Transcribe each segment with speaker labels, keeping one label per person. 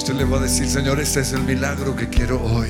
Speaker 1: usted le va a decir: Señor, este es el milagro que quiero hoy.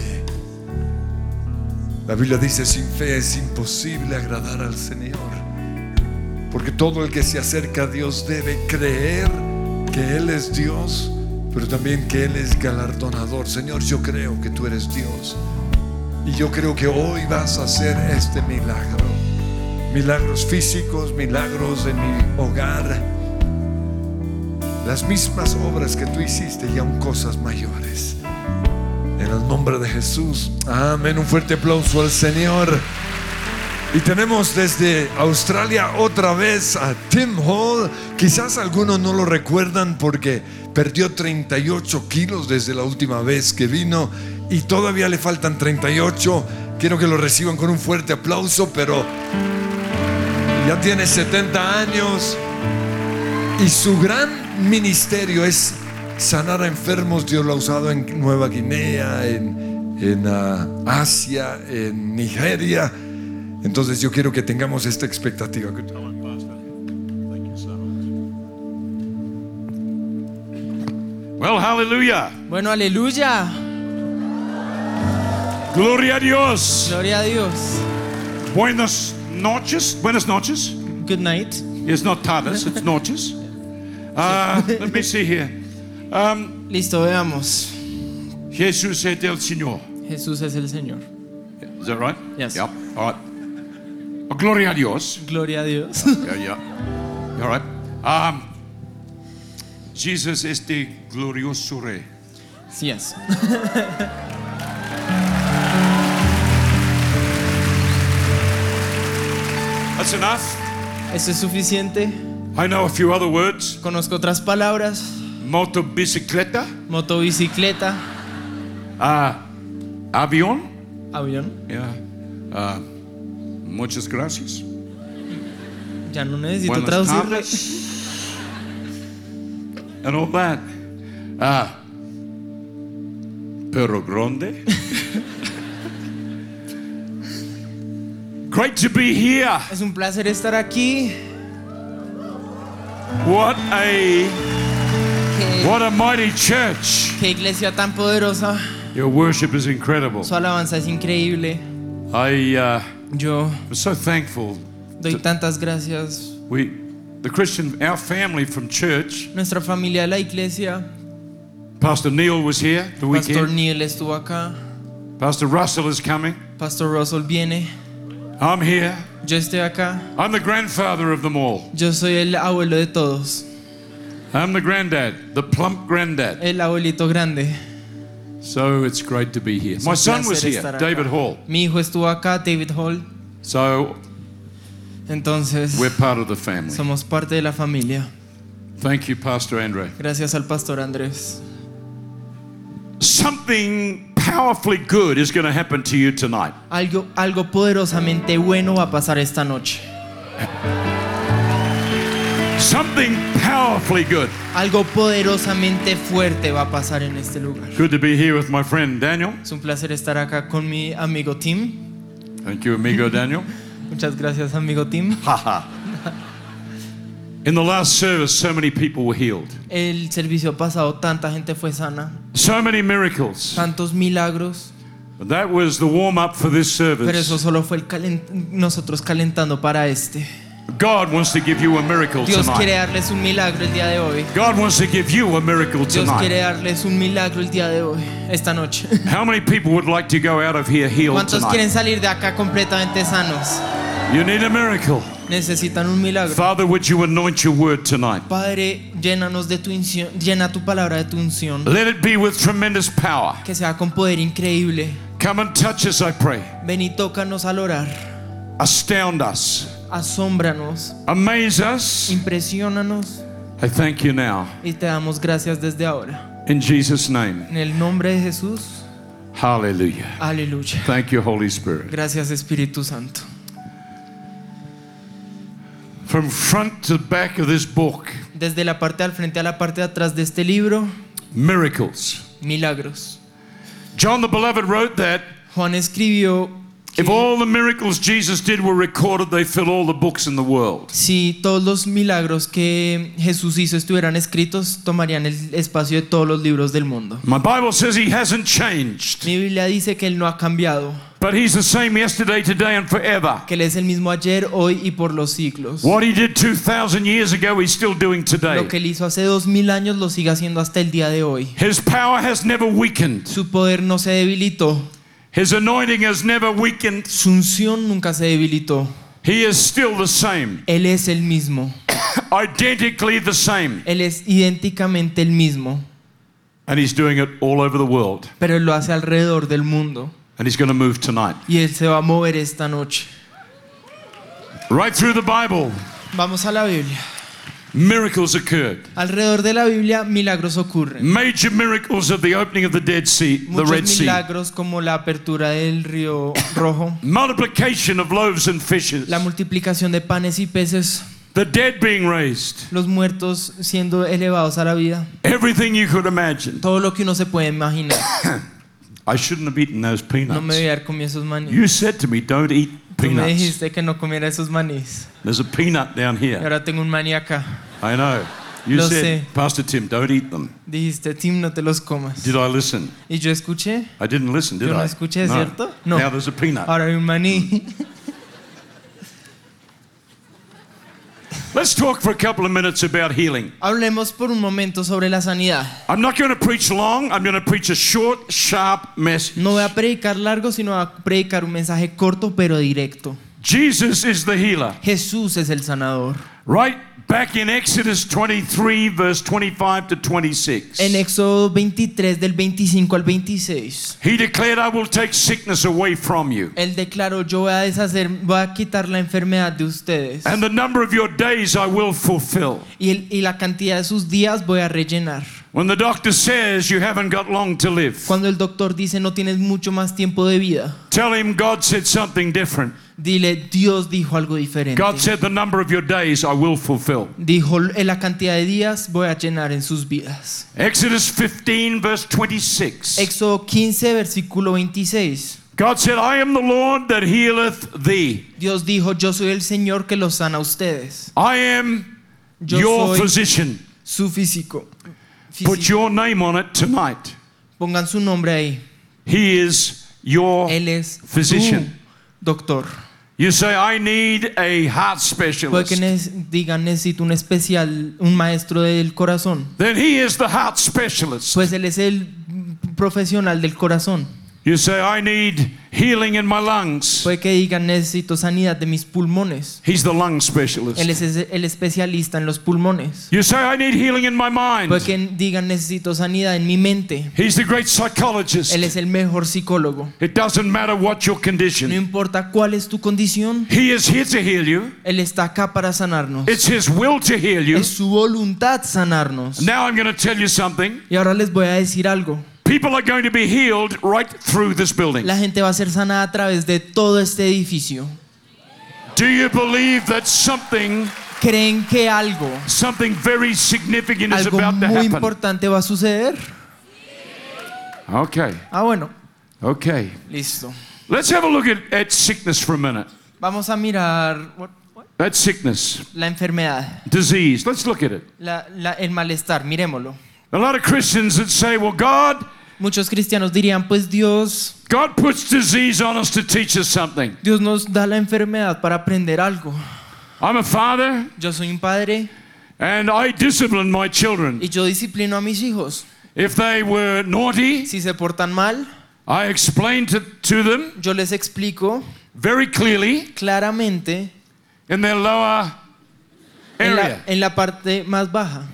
Speaker 1: La Biblia dice: sin fe es imposible agradar al Señor, porque todo el que se acerca a Dios debe creer que Él es Dios, pero también que Él es galardonador. Señor, yo creo que tú eres Dios, y yo creo que hoy vas a hacer este milagro. Milagros físicos, milagros en mi hogar, las mismas obras que tú hiciste y aún cosas mayores. En el nombre de Jesús, amén. Un fuerte aplauso al Señor. Y tenemos desde Australia otra vez a Tim Hall. Quizás algunos no lo recuerdan porque perdió 38 kilos desde la última vez que vino, y todavía le faltan 38. Quiero que lo reciban con un fuerte aplauso, pero ya tiene 70 años y su gran ministerio es sanar a enfermos. Dios lo ha usado en Nueva Guinea, en Asia, en Nigeria. Entonces yo quiero que tengamos esta expectativa.
Speaker 2: Well, hallelujah.
Speaker 3: Bueno, aleluya.
Speaker 2: Gloria a Dios.
Speaker 3: Gloria a Dios.
Speaker 2: Buenas noches. Buenas noches.
Speaker 3: Good night.
Speaker 2: It's not tardes, it's noches. Let me see here.
Speaker 3: Listo, veamos.
Speaker 2: Jesús es el Señor.
Speaker 3: Jesús es el Señor.
Speaker 2: Is that right?
Speaker 3: Yes.
Speaker 2: Yep. All right. Gloria a Dios.
Speaker 3: Gloria a Dios.
Speaker 2: Yeah. All right. Jesus es el glorioso Rey.
Speaker 3: Yes.
Speaker 2: That's enough.
Speaker 3: ¿Eso es suficiente?
Speaker 2: I know a few other words.
Speaker 3: Conozco otras palabras.
Speaker 2: Motobicicleta.
Speaker 3: Motobicicleta.
Speaker 2: Avión.
Speaker 3: Avión.
Speaker 2: Yeah. Muchas gracias.
Speaker 3: Ya no necesito
Speaker 2: Buenas
Speaker 3: traducirle.
Speaker 2: tardes. And all that. Perro grande. Great to be here.
Speaker 3: Es un placer estar aquí.
Speaker 2: What a mighty church.
Speaker 3: Qué iglesia tan poderosa.
Speaker 2: Your worship is incredible.
Speaker 3: Su alabanza es increíble.
Speaker 2: I'm
Speaker 3: Yo
Speaker 2: so thankful.
Speaker 3: doy tantas gracias.
Speaker 2: Our family from church,
Speaker 3: Nuestra familia de la iglesia.
Speaker 2: Pastor Neil was here the
Speaker 3: Pastor
Speaker 2: weekend.
Speaker 3: Neil estuvo acá.
Speaker 2: Pastor Russell is coming.
Speaker 3: Pastor Russell viene.
Speaker 2: I'm here.
Speaker 3: Yo estoy acá.
Speaker 2: I'm the grandfather of them all.
Speaker 3: Yo soy el abuelo de todos.
Speaker 2: I'm the granddad, the plump granddad.
Speaker 3: El abuelito grande.
Speaker 2: So it's great to be here.
Speaker 3: Es
Speaker 2: My
Speaker 3: un
Speaker 2: son was
Speaker 3: placer
Speaker 2: here,
Speaker 3: estar acá.
Speaker 2: David Hall.
Speaker 3: Mi hijo estuvo acá, David Hall.
Speaker 2: So
Speaker 3: Entonces,
Speaker 2: we're part of the family.
Speaker 3: somos parte de la familia.
Speaker 2: Thank you, Pastor Andre.
Speaker 3: Gracias al Pastor Andrés.
Speaker 2: Something powerfully good is going to happen to you tonight.
Speaker 3: Algo poderosamente bueno va a pasar esta noche.
Speaker 2: Something powerfully good.
Speaker 3: Algo poderosamente fuerte va a pasar en este lugar.
Speaker 2: Good to be here with my friend Daniel.
Speaker 3: Es un placer estar acá con mi amigo Tim.
Speaker 2: Thank you, amigo Daniel.
Speaker 3: Muchas gracias, amigo Tim.
Speaker 2: In the last service, so many people were healed.
Speaker 3: El servicio pasado, tanta gente fue sana.
Speaker 2: So many miracles.
Speaker 3: Tantos milagros.
Speaker 2: But that was the warm-up for this
Speaker 3: Pero eso
Speaker 2: service.
Speaker 3: solo fue nosotros calentando para este.
Speaker 2: God wants to give you a miracle
Speaker 3: Dios quiere
Speaker 2: tonight.
Speaker 3: darles un milagro el día de hoy.
Speaker 2: God wants to give you a miracle
Speaker 3: Dios quiere
Speaker 2: tonight.
Speaker 3: darles un milagro el día de hoy, esta noche.
Speaker 2: How many people would like to go out of here healed
Speaker 3: ¿Cuántos quieren
Speaker 2: tonight?
Speaker 3: salir de acá completamente sanos?
Speaker 2: You need a miracle.
Speaker 3: Necesitan un milagro.
Speaker 2: Father, would you anoint your word tonight?
Speaker 3: Padre, llénanos de tu unción, llena tu palabra de tu unción,
Speaker 2: Let it be with tremendous power.
Speaker 3: que sea con poder increíble.
Speaker 2: Come and touch us, I pray.
Speaker 3: Ven y tócanos al orar.
Speaker 2: Astound us.
Speaker 3: Asómbranos,
Speaker 2: Amaze us.
Speaker 3: impresiónanos
Speaker 2: I thank you now.
Speaker 3: y te damos gracias desde ahora.
Speaker 2: In Jesus' name.
Speaker 3: En el nombre de Jesús,
Speaker 2: Hallelujah.
Speaker 3: aleluya.
Speaker 2: Thank you, Holy Spirit.
Speaker 3: Gracias, Espíritu Santo.
Speaker 2: From front to back of this book,
Speaker 3: Desde la parte al frente a la parte de atrás de este libro,
Speaker 2: miracles.
Speaker 3: milagros.
Speaker 2: John the Beloved wrote that
Speaker 3: Juan escribió
Speaker 2: If all the miracles Jesus did were recorded, they fill all the books in the world.
Speaker 3: Si todos los milagros que Jesús hizo estuvieran escritos, tomarían el espacio de todos los libros del mundo.
Speaker 2: My Bible says he hasn't changed,
Speaker 3: Mi Biblia dice que Él no ha cambiado,
Speaker 2: but he's the same yesterday, today, and forever.
Speaker 3: que Él es el mismo ayer, hoy y por los siglos.
Speaker 2: What he did 2,000 years ago, he's still doing today.
Speaker 3: Lo que Él hizo hace 2000 años lo sigue haciendo hasta el día de hoy.
Speaker 2: His power has never weakened.
Speaker 3: Su poder no se debilitó,
Speaker 2: His anointing has never weakened.
Speaker 3: su unción nunca se debilitó.
Speaker 2: He is still the same,
Speaker 3: Él es el mismo,
Speaker 2: identically the same.
Speaker 3: Él es idénticamente el mismo,
Speaker 2: And he's doing it all over the world.
Speaker 3: pero Él lo hace alrededor del mundo
Speaker 2: And he's going to move tonight.
Speaker 3: y Él se va a mover esta noche.
Speaker 2: Right through the Bible,
Speaker 3: Vamos a la Biblia.
Speaker 2: miracles occurred.
Speaker 3: Alrededor de la Biblia milagros ocurren.
Speaker 2: Major miracles of the opening of the Dead Sea, the Red
Speaker 3: Muchos
Speaker 2: Sea.
Speaker 3: milagros como la apertura del río Rojo,
Speaker 2: Multiplication of loaves and fishes.
Speaker 3: la multiplicación de panes y peces,
Speaker 2: The dead being raised.
Speaker 3: los muertos siendo elevados a la vida,
Speaker 2: Everything you could imagine.
Speaker 3: todo lo que uno se puede imaginar.
Speaker 2: I shouldn't have eaten those
Speaker 3: No me
Speaker 2: peanuts.
Speaker 3: voy a dar comido esos manís.
Speaker 2: You said to me, don't eat
Speaker 3: Tú me
Speaker 2: peanuts.
Speaker 3: dijiste que no comiera esos manís.
Speaker 2: There's a peanut down
Speaker 3: Y
Speaker 2: here.
Speaker 3: ahora tengo un maní acá.
Speaker 2: I know. You
Speaker 3: Lo
Speaker 2: said,
Speaker 3: sé.
Speaker 2: Pastor Tim, don't eat them.
Speaker 3: Dijiste, Tim, no te los comas.
Speaker 2: Did I listen?
Speaker 3: Y yo escuché.
Speaker 2: I didn't listen, did
Speaker 3: Yo no
Speaker 2: I?
Speaker 3: escuché, ¿cierto? No.
Speaker 2: Now there's a peanut.
Speaker 3: Ahora hay un maní.
Speaker 2: Let's talk for a couple of minutes about healing.
Speaker 3: Hablemos por un momento sobre la sanidad.
Speaker 2: I'm not going to preach long. I'm going to preach a short, sharp message.
Speaker 3: No voy a predicar largo, sino voy a predicar un mensaje corto pero directo.
Speaker 2: Jesus is the healer.
Speaker 3: Jesús es el sanador.
Speaker 2: Right back in Exodus 23, verse 25 to 26.
Speaker 3: En Éxodo 23 del 25 al 26,
Speaker 2: He declared, I will take sickness away from you.
Speaker 3: Él declaró, yo voy a quitar la enfermedad de ustedes
Speaker 2: And the number of your days I will fulfill.
Speaker 3: y la cantidad de sus días voy a rellenar.
Speaker 2: When the doctor says you haven't got long to live,
Speaker 3: Cuando el doctor dice no tienes mucho más tiempo de vida,
Speaker 2: tell him God said something different.
Speaker 3: dile Dios dijo algo diferente.
Speaker 2: God said the number of your days I will fulfill.
Speaker 3: Dijo la cantidad de días voy a llenar en sus vidas.
Speaker 2: Exodus 15, verse 26.
Speaker 3: Éxodo 15 versículo 26.
Speaker 2: God said, I am the Lord that healeth thee.
Speaker 3: Dios dijo, yo soy el Señor que los sana a ustedes.
Speaker 2: I am
Speaker 3: Yo
Speaker 2: your
Speaker 3: soy
Speaker 2: physician.
Speaker 3: su físico.
Speaker 2: Put your name on it tonight.
Speaker 3: Pongan su nombre ahí.
Speaker 2: He is your
Speaker 3: Él es
Speaker 2: physician.
Speaker 3: tu doctor.
Speaker 2: You say, I need a heart
Speaker 3: Puede que
Speaker 2: specialist.
Speaker 3: digan necesito un maestro del corazón.
Speaker 2: Then he is the heart specialist.
Speaker 3: Pues él es el profesional del corazón.
Speaker 2: You say, I need healing in my lungs.
Speaker 3: Puede que digan necesito sanidad de mis pulmones.
Speaker 2: He's the lung specialist.
Speaker 3: Él es el especialista en los pulmones.
Speaker 2: You say, I need healing in my mind.
Speaker 3: Puede que digan necesito sanidad en mi mente.
Speaker 2: He's the great psychologist.
Speaker 3: Él es el mejor psicólogo.
Speaker 2: It doesn't matter what your
Speaker 3: No
Speaker 2: condition.
Speaker 3: importa cuál es tu condición,
Speaker 2: He is here to heal you.
Speaker 3: Él está acá para sanarnos.
Speaker 2: It's his will to heal you.
Speaker 3: Es su voluntad sanarnos.
Speaker 2: Now I'm going to tell you something.
Speaker 3: Y ahora les voy a decir algo.
Speaker 2: People are going to be healed right through this building.
Speaker 3: La gente va a ser sanada a través de todo este edificio.
Speaker 2: Do you believe that something
Speaker 3: ¿Creen que algo
Speaker 2: very significant is
Speaker 3: algo
Speaker 2: about to
Speaker 3: muy
Speaker 2: happen?
Speaker 3: importante va a suceder?
Speaker 2: Okay.
Speaker 3: Bueno,
Speaker 2: Okay.
Speaker 3: listo.
Speaker 2: Let's have a look at sickness for a minute.
Speaker 3: Vamos a mirar
Speaker 2: At sickness,
Speaker 3: la enfermedad,
Speaker 2: disease. Let's look at it.
Speaker 3: el malestar, miremoslo.
Speaker 2: A lot of Christians that say, well, God
Speaker 3: Muchos cristianos dirían, pues Dios
Speaker 2: puts disease on us to teach us something.
Speaker 3: Dios nos da la enfermedad para aprender algo.
Speaker 2: I'm a father
Speaker 3: Yo soy un padre
Speaker 2: and I discipline my children.
Speaker 3: y yo disciplino a mis hijos.
Speaker 2: If they were naughty,
Speaker 3: Si se portan mal,
Speaker 2: I explain to them
Speaker 3: yo les explico
Speaker 2: very clearly
Speaker 3: claramente
Speaker 2: in their lower area.
Speaker 3: en la parte más baja.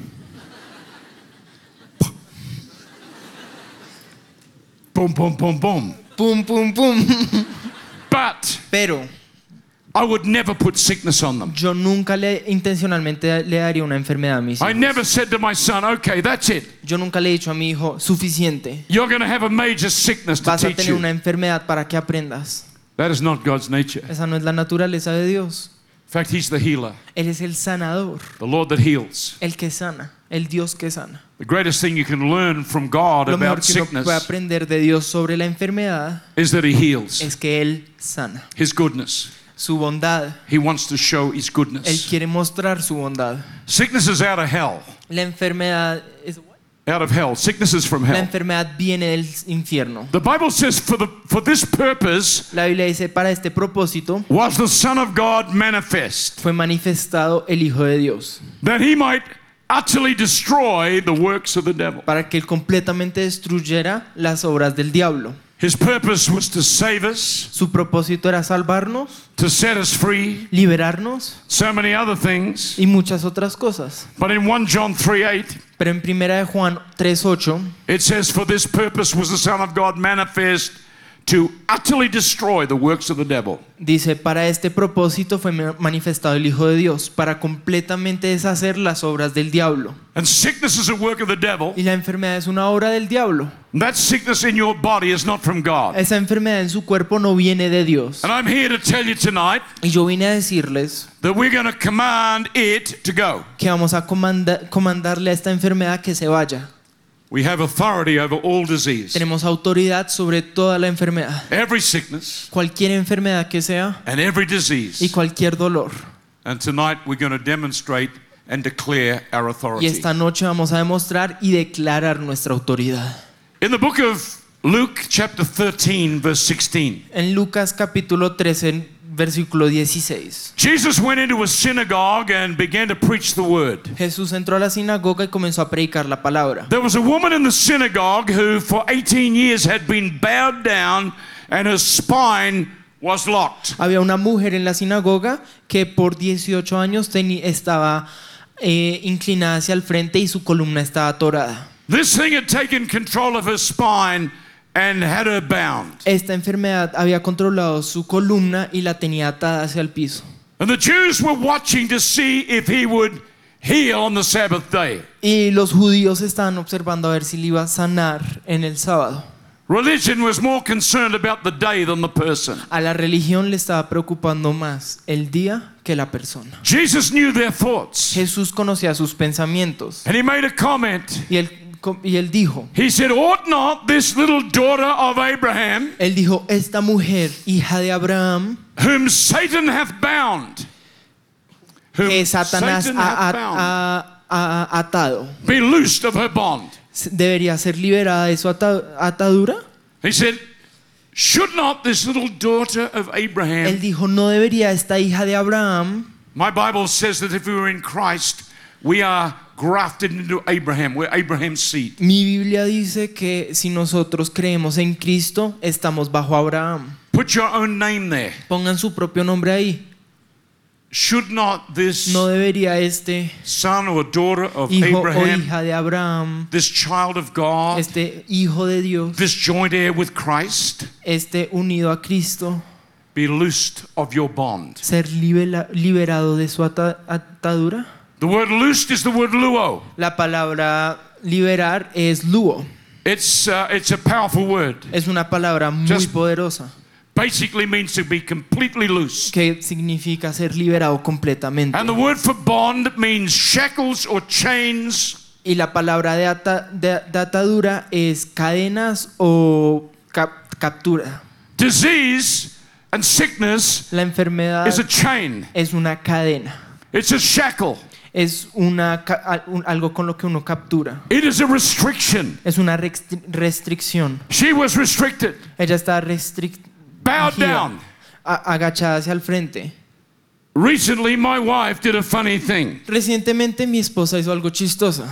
Speaker 2: Boom, boom, boom, boom.
Speaker 3: Pum, pum, pum.
Speaker 2: But
Speaker 3: Pero
Speaker 2: I would never put sickness on them.
Speaker 3: yo nunca intencionalmente le daría una enfermedad a mis
Speaker 2: I
Speaker 3: hijos.
Speaker 2: never said to my son, okay, that's it.
Speaker 3: Yo nunca le he dicho a mi hijo, suficiente.
Speaker 2: You're going to have a major sickness to
Speaker 3: Vas a
Speaker 2: teach
Speaker 3: tener
Speaker 2: you.
Speaker 3: una enfermedad para que aprendas.
Speaker 2: That is not God's nature.
Speaker 3: Esa no es la naturaleza de Dios.
Speaker 2: In fact, He's the healer,
Speaker 3: Él es el sanador,
Speaker 2: the Lord that heals.
Speaker 3: el que sana. el Dios que sana.
Speaker 2: The greatest thing you can learn from God
Speaker 3: Lo mejor
Speaker 2: about
Speaker 3: que uno
Speaker 2: sickness
Speaker 3: puede aprender de Dios sobre la enfermedad
Speaker 2: is that He heals.
Speaker 3: es que Él sana.
Speaker 2: His goodness.
Speaker 3: Su bondad.
Speaker 2: He wants to show His
Speaker 3: Él
Speaker 2: goodness.
Speaker 3: quiere mostrar su bondad.
Speaker 2: Sickness is out of hell.
Speaker 3: La enfermedad es...
Speaker 2: Out of hell. Sickness is from
Speaker 3: La
Speaker 2: hell.
Speaker 3: enfermedad viene del infierno.
Speaker 2: The Bible says for this purpose
Speaker 3: La Biblia dice, para este propósito
Speaker 2: was the Son of God manifest,
Speaker 3: fue manifestado el Hijo de Dios,
Speaker 2: that He might utterly destroy the works of the devil.
Speaker 3: para que Él completamente destruyera las obras del diablo.
Speaker 2: His purpose was to save us,
Speaker 3: Su propósito era salvarnos,
Speaker 2: to set us free,
Speaker 3: liberarnos
Speaker 2: so many other things.
Speaker 3: y muchas otras cosas.
Speaker 2: But in 1 John 3:8,
Speaker 3: Pero en 1 de Juan 3:8
Speaker 2: it says, for this purpose was the Son of God manifest, to utterly destroy the works of the devil.
Speaker 3: dice, para este propósito fue manifestado el Hijo de Dios, para completamente deshacer las obras del diablo.
Speaker 2: And sickness is a work of the devil.
Speaker 3: Y la enfermedad es una obra del diablo.
Speaker 2: That sickness in your body is not from God.
Speaker 3: Esa enfermedad en su cuerpo no viene de Dios.
Speaker 2: And I'm here to tell you tonight
Speaker 3: Y yo vine a decirles
Speaker 2: that we're going to command it to go.
Speaker 3: que vamos a comandarle a esta enfermedad que se vaya.
Speaker 2: We have authority over all disease,
Speaker 3: Tenemos autoridad sobre toda la enfermedad,
Speaker 2: every sickness,
Speaker 3: cualquier enfermedad que sea
Speaker 2: and every
Speaker 3: y
Speaker 2: disease.
Speaker 3: cualquier dolor.
Speaker 2: And tonight we're going to demonstrate and declare our
Speaker 3: Y
Speaker 2: authority.
Speaker 3: esta noche vamos a demostrar y declarar nuestra autoridad.
Speaker 2: In the book of Luke, chapter 13, verse 16,
Speaker 3: En Lucas capítulo 13, versículo 16.
Speaker 2: Jesus went into a synagogue and began to preach the word.
Speaker 3: Jesús entró a la sinagoga y comenzó a predicar la palabra.
Speaker 2: There was a woman in the synagogue who for 18 years had been bowed down and her spine was locked.
Speaker 3: Había una mujer en la sinagoga que por 18 años estaba inclinada hacia el frente y su columna estaba atorada.
Speaker 2: This thing had taken control of her spine and had her bound.
Speaker 3: Esta enfermedad había controlado su columna y la tenía atada hacia el piso.
Speaker 2: And the Jews were watching to see if he would heal on the Sabbath day.
Speaker 3: Y los judíos estaban observando a ver si le iba a sanar en el sábado.
Speaker 2: Religion was more concerned about the day than the person.
Speaker 3: A la religión le estaba preocupando más el día que la persona.
Speaker 2: Jesus knew their thoughts.
Speaker 3: Jesús conocía sus pensamientos
Speaker 2: And he made a comment.
Speaker 3: y él dijo,
Speaker 2: He said, ought not this little daughter of Abraham,
Speaker 3: esta mujer, hija de Abraham,
Speaker 2: whom Satan hath bound,
Speaker 3: que Satanás
Speaker 2: Satan hath bound,
Speaker 3: ha atado,
Speaker 2: be loosed of her bond?
Speaker 3: debería ser liberada de su atadura?
Speaker 2: He said, should not this little daughter of
Speaker 3: Él
Speaker 2: Abraham?
Speaker 3: dijo, no debería esta hija de Abraham.
Speaker 2: My Bible says that if we were in Christ, we are grafted into Abraham. We're Abraham's seed.
Speaker 3: Mi Biblia dice que si nosotros creemos en Cristo, estamos bajo Abraham.
Speaker 2: Put your own name there.
Speaker 3: Pongan su propio nombre ahí.
Speaker 2: Should not this
Speaker 3: No debería este
Speaker 2: son or daughter of
Speaker 3: hijo o
Speaker 2: Abraham,
Speaker 3: hija de Abraham,
Speaker 2: this child of God,
Speaker 3: este hijo de Dios,
Speaker 2: this joint heir with Christ,
Speaker 3: este unido a Cristo,
Speaker 2: be loosed of your bond?
Speaker 3: ser liberado de su atadura?
Speaker 2: The word loosed is the word luo.
Speaker 3: La palabra liberar es luo.
Speaker 2: It's a powerful word.
Speaker 3: Es una palabra muy
Speaker 2: Just-
Speaker 3: poderosa
Speaker 2: Basically means to be completely loose.
Speaker 3: que significa ser liberado completamente.
Speaker 2: And the word for bond means shackles or chains
Speaker 3: Y la palabra de atadura es cadenas o captura.
Speaker 2: Disease and sickness
Speaker 3: La enfermedad
Speaker 2: is a chain.
Speaker 3: es una cadena.
Speaker 2: It's a shackle.
Speaker 3: Es algo con lo que uno captura.
Speaker 2: It is a restriction.
Speaker 3: Es una restricción.
Speaker 2: She was restricted,
Speaker 3: Ella está
Speaker 2: bowed down.
Speaker 3: agachada hacia el frente.
Speaker 2: Recently, my wife did a funny thing.
Speaker 3: Recientemente mi esposa hizo algo chistosa.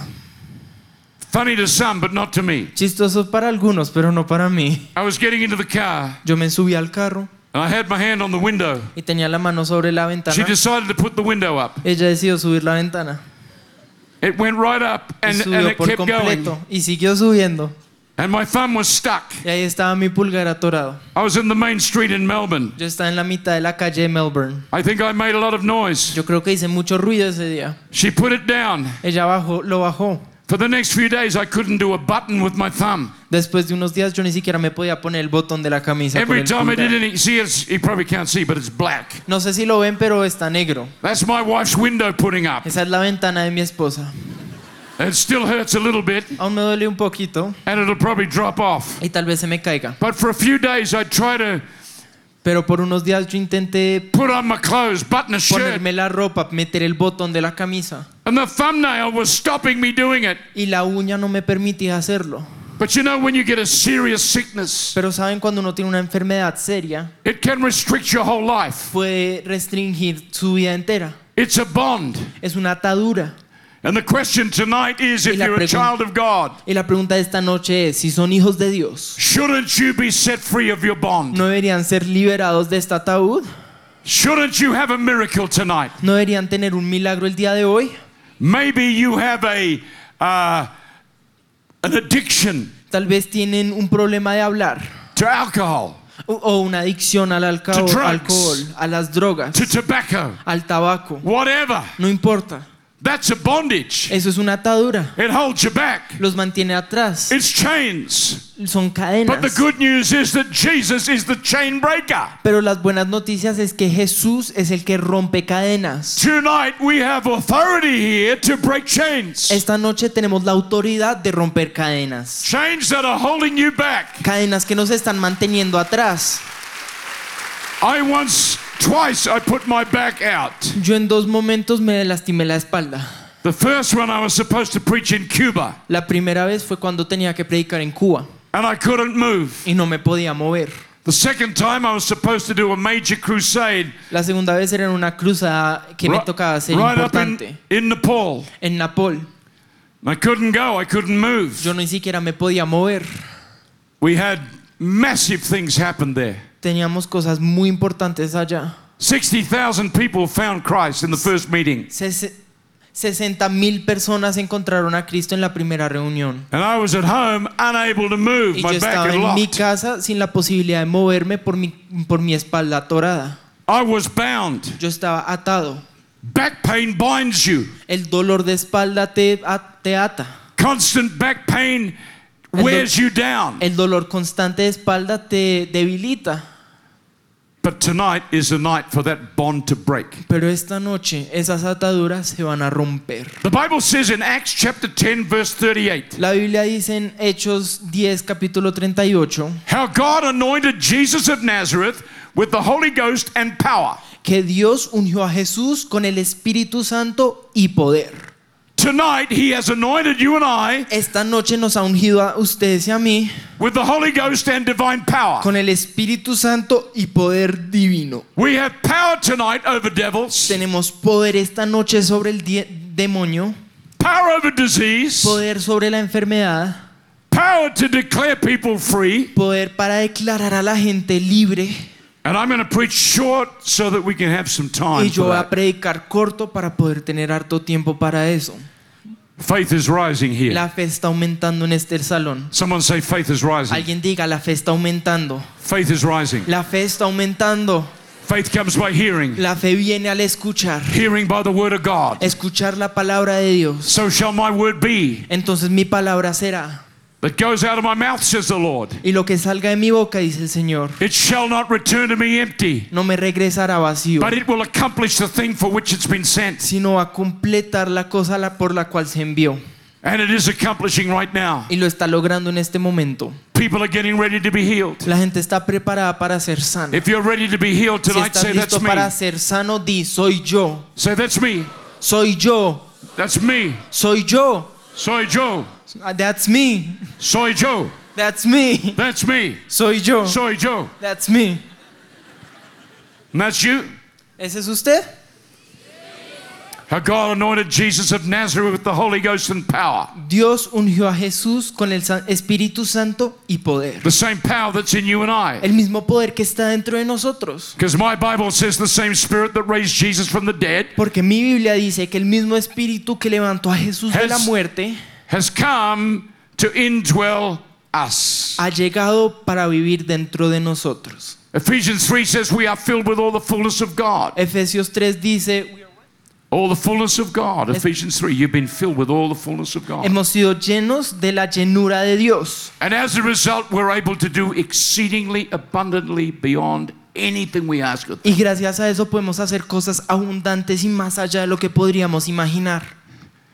Speaker 2: Funny to some, but not to me.
Speaker 3: Chistoso para algunos, pero no para mí.
Speaker 2: I was getting into the car,
Speaker 3: Yo me subí al carro
Speaker 2: and I had my hand on the window.
Speaker 3: y tenía la mano sobre la ventana.
Speaker 2: She decided to put the window up.
Speaker 3: Ella decidió subir la ventana
Speaker 2: It went right up,
Speaker 3: y
Speaker 2: and
Speaker 3: subió
Speaker 2: it
Speaker 3: por
Speaker 2: kept going.
Speaker 3: completo y siguió subiendo.
Speaker 2: And my thumb was stuck.
Speaker 3: Y ahí estaba mi pulgar atorado.
Speaker 2: I was in the main street in Melbourne.
Speaker 3: Yo estaba en la mitad de la calle de Melbourne.
Speaker 2: I think I made a lot of noise.
Speaker 3: Yo creo que hice mucho ruido ese día.
Speaker 2: She put it down.
Speaker 3: Ella lo bajó.
Speaker 2: For the next few days, I couldn't do a button with my thumb.
Speaker 3: Después de unos días yo ni siquiera me podía poner el botón de la camisa. Por
Speaker 2: Every
Speaker 3: el
Speaker 2: time I
Speaker 3: pulgar.
Speaker 2: did it, see, you probably can't see, but it's black.
Speaker 3: No sé si lo ven, pero está negro.
Speaker 2: That's my wife's window putting up.
Speaker 3: Esa es la ventana de mi esposa.
Speaker 2: It still hurts a little bit,
Speaker 3: Aún me duele un poquito
Speaker 2: and it'll probably drop off.
Speaker 3: y tal vez se me caiga.
Speaker 2: But for a few days, I try to
Speaker 3: Pero por unos días yo intenté
Speaker 2: put on my clothes, button a shirt,
Speaker 3: ponerme la ropa, meter el botón de la camisa.
Speaker 2: and the thumbnail was stopping me doing it.
Speaker 3: Y la uña no me permitía hacerlo.
Speaker 2: But you know, when you get a serious sickness,
Speaker 3: Pero saben, cuando uno tiene una enfermedad seria,
Speaker 2: it can restrict your whole life.
Speaker 3: puede restringir su vida entera.
Speaker 2: It's a bond.
Speaker 3: Es una atadura.
Speaker 2: And the question tonight is, if
Speaker 3: Y la
Speaker 2: you're a child of God,
Speaker 3: Y la pregunta de esta noche es, si son hijos de Dios,
Speaker 2: shouldn't you be set free of your bond?
Speaker 3: ¿no deberían ser liberados de esta ataúd?
Speaker 2: Shouldn't you have a miracle tonight?
Speaker 3: ¿No deberían tener un milagro el día de hoy?
Speaker 2: Maybe you have an addiction
Speaker 3: Tal vez tienen un problema de hablar
Speaker 2: to alcohol,
Speaker 3: o una adicción al
Speaker 2: To drugs.
Speaker 3: alcohol, a las drogas,
Speaker 2: to tobacco,
Speaker 3: al tabaco.
Speaker 2: whatever.
Speaker 3: No importa.
Speaker 2: That's a bondage.
Speaker 3: Eso es una atadura.
Speaker 2: It holds you back.
Speaker 3: Los mantiene atrás.
Speaker 2: It's chains.
Speaker 3: Son
Speaker 2: But the
Speaker 3: cadenas.
Speaker 2: good news is that Jesus is the chain breaker.
Speaker 3: Pero las buenas noticias es que Jesús es el que rompe cadenas.
Speaker 2: Tonight we have authority here to break chains.
Speaker 3: Esta noche tenemos la autoridad de romper cadenas.
Speaker 2: Chains that are holding you back.
Speaker 3: Cadenas que nos están manteniendo atrás.
Speaker 2: Twice I put my back out.
Speaker 3: Yo en 2 momentos me lastimé la espalda.
Speaker 2: The first one I was supposed to preach in Cuba,
Speaker 3: La primera vez fue cuando tenía que predicar en Cuba
Speaker 2: and I couldn't move.
Speaker 3: y no me podía mover.
Speaker 2: The second time I was supposed to do a major crusade
Speaker 3: La segunda vez era en una cruzada que me tocaba hacer
Speaker 2: right up
Speaker 3: importante
Speaker 2: in Nepal.
Speaker 3: en Napol.
Speaker 2: I couldn't go, I couldn't move.
Speaker 3: Yo ni siquiera me podía mover.
Speaker 2: We had massive things happen there.
Speaker 3: Teníamos cosas muy importantes allá.
Speaker 2: 60,000 people found Christ in the first meeting.
Speaker 3: 60,000 personas encontraron a Cristo en la primera reunión.
Speaker 2: And I was at home unable to move.
Speaker 3: Y yo
Speaker 2: My back
Speaker 3: estaba
Speaker 2: had
Speaker 3: en mi
Speaker 2: locked.
Speaker 3: casa sin la posibilidad de moverme por mi espalda atorada.
Speaker 2: I was bound.
Speaker 3: Yo estaba atado.
Speaker 2: Back pain binds you.
Speaker 3: El dolor de espalda te ata.
Speaker 2: Constant back pain wears you down.
Speaker 3: El dolor constante de espalda te debilita.
Speaker 2: But tonight is the night for that bond to break.
Speaker 3: Pero esta noche esas ataduras se van a romper.
Speaker 2: The Bible says in Acts chapter 10 verse 38,
Speaker 3: La Biblia dice en Hechos 10 capítulo 38
Speaker 2: how God anointed Jesus of Nazareth with the Holy Ghost and power.
Speaker 3: que Dios ungió a Jesús con el Espíritu Santo y poder.
Speaker 2: Tonight he has anointed you and I
Speaker 3: Esta noche nos ha ungido a ustedes y a mí
Speaker 2: with the Holy Ghost and divine power.
Speaker 3: con el Espíritu Santo y poder divino.
Speaker 2: We have power tonight over devils,
Speaker 3: Tenemos poder esta noche sobre el demonio,
Speaker 2: power over disease,
Speaker 3: poder sobre la enfermedad,
Speaker 2: power to declare people free.
Speaker 3: poder para declarar a la gente libre.
Speaker 2: And I'm going to preach short so that we can have some time
Speaker 3: Y yo
Speaker 2: for
Speaker 3: voy a
Speaker 2: that.
Speaker 3: predicar corto para poder tener harto tiempo para eso.
Speaker 2: Faith is rising here.
Speaker 3: La fe está aumentando en este salón.
Speaker 2: Someone say faith is rising.
Speaker 3: Alguien diga, la fe está aumentando.
Speaker 2: Faith is rising.
Speaker 3: La fe está aumentando.
Speaker 2: Faith comes by hearing.
Speaker 3: La fe viene al escuchar.
Speaker 2: Hearing by the word of God.
Speaker 3: Escuchar la palabra de Dios.
Speaker 2: So shall my word be
Speaker 3: Entonces mi palabra será.
Speaker 2: that goes out of my mouth, says the Lord.
Speaker 3: Y lo que salga de mi boca, dice el Señor,
Speaker 2: It shall not return to me empty,
Speaker 3: no me regresará vacío,
Speaker 2: but it will accomplish the thing for which it's been sent.
Speaker 3: sino va a completar la cosa por la cual se envió.
Speaker 2: And it is accomplishing right now.
Speaker 3: Y lo está logrando en este momento.
Speaker 2: People are getting ready to be healed.
Speaker 3: La gente está preparada para ser sana.
Speaker 2: If you're ready to be healed
Speaker 3: Si
Speaker 2: tonight,
Speaker 3: estás
Speaker 2: say that's
Speaker 3: listo para
Speaker 2: me.
Speaker 3: ser sano, di, soy yo.
Speaker 2: Say that's me.
Speaker 3: Soy yo.
Speaker 2: That's me.
Speaker 3: Soy yo.
Speaker 2: Soy Joe.
Speaker 3: That's me.
Speaker 2: Soy Joe.
Speaker 3: That's me.
Speaker 2: That's me.
Speaker 3: Soy yo.
Speaker 2: Soy Joe.
Speaker 3: That's me.
Speaker 2: And that's you.
Speaker 3: ¿Ese es usted?
Speaker 2: How God anointed Jesus of Nazareth with the Holy Ghost and power.
Speaker 3: Dios ungió a Jesús con el Espíritu Santo y poder.
Speaker 2: The same power that's in you and I.
Speaker 3: El mismo poder que está dentro de nosotros.
Speaker 2: Because my Bible says the same Spirit that raised Jesus from the dead
Speaker 3: Porque mi Biblia dice que el mismo Espíritu que levantó a Jesús de la
Speaker 2: Has-
Speaker 3: muerte
Speaker 2: has come to indwell us.
Speaker 3: ha llegado para vivir dentro de nosotros.
Speaker 2: Ephesians 3 says we are filled with all the fullness of God.
Speaker 3: Efesios 3 dice,
Speaker 2: All the fullness of God. Ephesians 3, you've been filled with all the fullness of God.
Speaker 3: hemos sido llenos de la llenura de Dios.
Speaker 2: And as a result, we're able to do exceedingly abundantly beyond anything we ask of.
Speaker 3: Y gracias a eso podemos hacer cosas abundantes y más allá de lo que podríamos imaginar.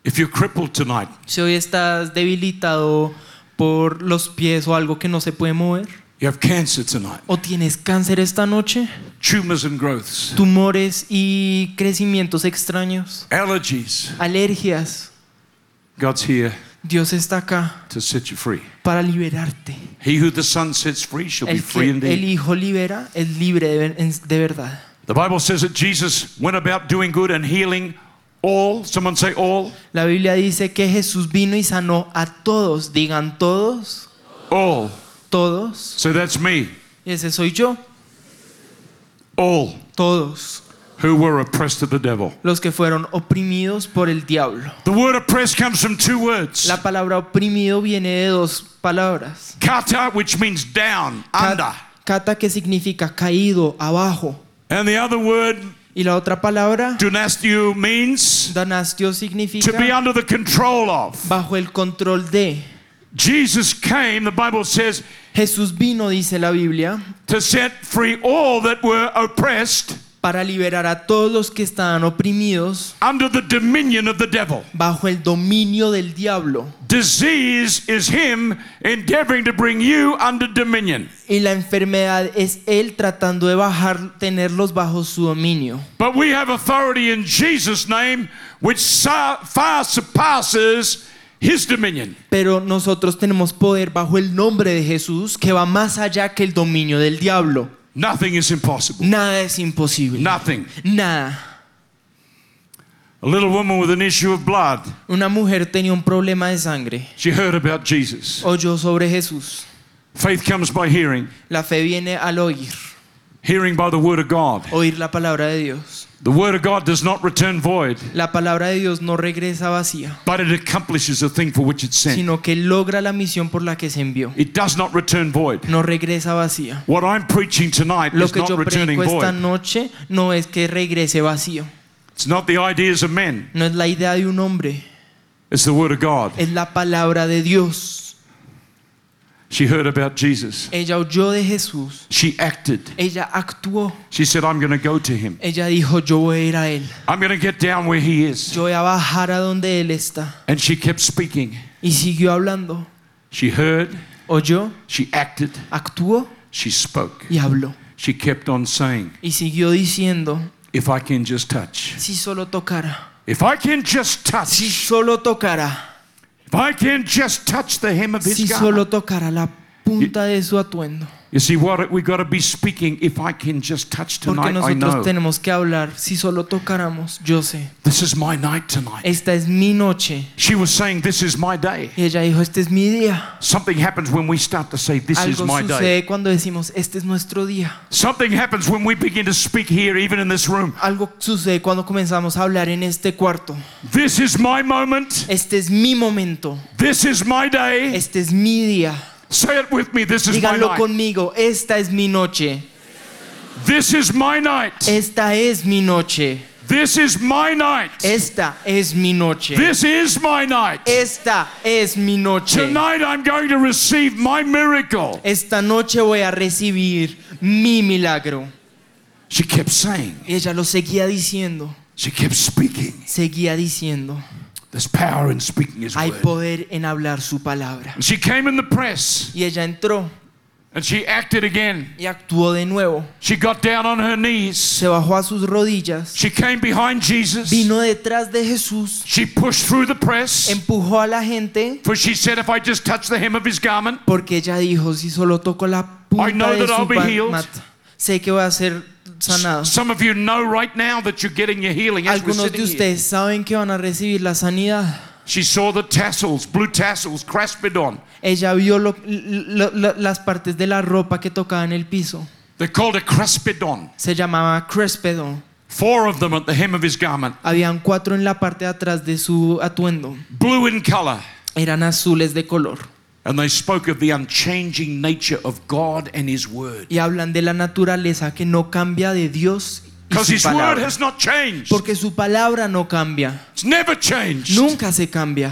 Speaker 2: If you're crippled tonight,
Speaker 3: Si hoy estás debilitado por los pies o algo que no se puede mover,
Speaker 2: you have cancer tonight,
Speaker 3: o tienes cáncer esta noche,
Speaker 2: tumors and growths,
Speaker 3: tumores y crecimientos extraños,
Speaker 2: allergies,
Speaker 3: alergias,
Speaker 2: God's here
Speaker 3: Dios está acá
Speaker 2: to set you free.
Speaker 3: para liberarte.
Speaker 2: He who the Son sets free shall be
Speaker 3: El
Speaker 2: free
Speaker 3: que el
Speaker 2: indeed.
Speaker 3: Hijo libera es libre de verdad.
Speaker 2: The Bible says that Jesus went about doing good and healing all. Someone say all.
Speaker 3: La Biblia dice que Jesús vino y sanó a todos. Digan todos,
Speaker 2: All.
Speaker 3: todos.
Speaker 2: So that's me.
Speaker 3: Y ese soy yo.
Speaker 2: All
Speaker 3: Todos
Speaker 2: who were oppressed of the devil.
Speaker 3: los que fueron oprimidos por el diablo.
Speaker 2: The word oppressed comes from two words.
Speaker 3: La palabra oprimido viene de dos palabras.
Speaker 2: Kata, which means down, under.
Speaker 3: Kata, que significa caído, abajo.
Speaker 2: And the other word,
Speaker 3: Y la otra palabra,
Speaker 2: dunastio, means
Speaker 3: danastio,
Speaker 2: to be
Speaker 3: significa
Speaker 2: under the control of.
Speaker 3: bajo el control de.
Speaker 2: Jesus came, the Bible says,
Speaker 3: Jesús vino, dice la Biblia,
Speaker 2: to set free all that were oppressed
Speaker 3: para liberar a todos los que estaban oprimidos
Speaker 2: under the dominion of the devil.
Speaker 3: bajo el dominio del diablo.
Speaker 2: Disease is him endeavoring to bring you under dominion.
Speaker 3: Y la enfermedad es él tratando de tenerlos bajo su dominio.
Speaker 2: But we have authority in Jesus' name which far surpasses his dominion.
Speaker 3: Pero nosotros tenemos poder bajo el nombre de Jesús que va más allá que el dominio del diablo.
Speaker 2: Nothing is impossible.
Speaker 3: Nada es imposible.
Speaker 2: Nothing.
Speaker 3: Nada.
Speaker 2: A little woman with an issue of blood.
Speaker 3: Una mujer tenía un problema de sangre.
Speaker 2: She heard about Jesus.
Speaker 3: Oyó sobre Jesús.
Speaker 2: Faith comes by hearing.
Speaker 3: La fe viene al oír.
Speaker 2: Hearing by the word of God.
Speaker 3: Oír la palabra de Dios.
Speaker 2: The word of God does not return void,
Speaker 3: La palabra de Dios no regresa vacía,
Speaker 2: but it accomplishes the thing for which it's sent.
Speaker 3: sino que logra la misión por la que se envió.
Speaker 2: It does not return void.
Speaker 3: No regresa vacía.
Speaker 2: What I'm preaching tonight
Speaker 3: Lo
Speaker 2: is
Speaker 3: que
Speaker 2: not
Speaker 3: yo
Speaker 2: returning
Speaker 3: predico esta
Speaker 2: void.
Speaker 3: noche no es que regrese vacío.
Speaker 2: It's not the ideas of men.
Speaker 3: No es la idea de un hombre,
Speaker 2: It's the word of God.
Speaker 3: es la palabra de Dios.
Speaker 2: She heard about Jesus.
Speaker 3: Ella oyó de Jesús.
Speaker 2: She acted.
Speaker 3: Ella actuó.
Speaker 2: She said, I'm going to go to him.
Speaker 3: Ella dijo, yo voy a ir a él.
Speaker 2: I'm going to get down where he is.
Speaker 3: Yo voy a bajar a donde él está.
Speaker 2: And she kept speaking.
Speaker 3: Y siguió hablando.
Speaker 2: She heard.
Speaker 3: Oyó,
Speaker 2: She acted.
Speaker 3: actuó
Speaker 2: She spoke.
Speaker 3: y habló.
Speaker 2: She kept on saying,
Speaker 3: Y siguió diciendo,
Speaker 2: if I can just touch.
Speaker 3: si solo tocara,
Speaker 2: If I can just
Speaker 3: si
Speaker 2: touch.
Speaker 3: solo tocara,
Speaker 2: If I can just touch the hem of his
Speaker 3: si
Speaker 2: garment.
Speaker 3: solo tocara la punta de su atuendo.
Speaker 2: You see what we got to be speaking. If I can just touch
Speaker 3: Porque
Speaker 2: tonight, I
Speaker 3: nosotros
Speaker 2: know.
Speaker 3: tenemos que hablar, si solo tocáramos, yo sé.
Speaker 2: This is my night tonight.
Speaker 3: Esta es mi noche.
Speaker 2: She was saying, this is my day.
Speaker 3: Y ella dijo, este es mi día.
Speaker 2: Something happens when we start to say, this is
Speaker 3: Algo
Speaker 2: my day.
Speaker 3: sucede cuando decimos, este es nuestro día.
Speaker 2: Something happens when we begin to speak here, even in this room.
Speaker 3: Algo sucede cuando comenzamos a hablar en este cuarto.
Speaker 2: This is my moment.
Speaker 3: Este es mi momento.
Speaker 2: This is my day.
Speaker 3: Este es mi día.
Speaker 2: Say it with me. This is my
Speaker 3: Díganlo
Speaker 2: night.
Speaker 3: conmigo. Esta es mi noche.
Speaker 2: This is my night.
Speaker 3: Esta es mi noche.
Speaker 2: This is my night.
Speaker 3: Esta es mi noche.
Speaker 2: This is my night.
Speaker 3: Esta es mi noche.
Speaker 2: Tonight I'm going to receive my miracle.
Speaker 3: Esta noche voy a recibir mi milagro.
Speaker 2: She kept saying.
Speaker 3: Y ella lo seguía diciendo.
Speaker 2: She kept speaking.
Speaker 3: Seguía diciendo.
Speaker 2: There's power in speaking his
Speaker 3: Hay
Speaker 2: word.
Speaker 3: poder en hablar su palabra.
Speaker 2: And she came in the press
Speaker 3: Y ella entró
Speaker 2: and she acted again.
Speaker 3: y actuó de nuevo.
Speaker 2: She got down on her knees.
Speaker 3: Se bajó a sus rodillas.
Speaker 2: She came behind Jesus.
Speaker 3: Vino detrás de Jesús.
Speaker 2: She pushed through the press.
Speaker 3: Empujó a la gente.
Speaker 2: For she said, if I just touch the hem of his garment,
Speaker 3: Porque ella dijo, si solo toco la
Speaker 2: I know
Speaker 3: punta de
Speaker 2: that I'll
Speaker 3: su
Speaker 2: be healed.
Speaker 3: mata, sé que voy a ser sanado.
Speaker 2: some of you know right now that you're getting your healing as we're
Speaker 3: Algunos de
Speaker 2: sitting here.
Speaker 3: ustedes saben que van a recibir la sanidad.
Speaker 2: She saw the tassels, blue tassels, clasped on.
Speaker 3: Ella vio las partes de la ropa que tocaba en el piso.
Speaker 2: They're called a crespidon.
Speaker 3: Se llamaba crespedon.
Speaker 2: 4 of them at the hem of his garment.
Speaker 3: Habían 4 en la parte de atrás de su atuendo.
Speaker 2: Blue in color.
Speaker 3: Eran azules de color.
Speaker 2: And they spoke of the unchanging nature of God and his word.
Speaker 3: Y hablan de la naturaleza que no cambia de Dios y
Speaker 2: Because
Speaker 3: su
Speaker 2: his word
Speaker 3: palabra.
Speaker 2: has not changed.
Speaker 3: Porque su palabra no cambia.
Speaker 2: It's never changed.
Speaker 3: Nunca se cambia.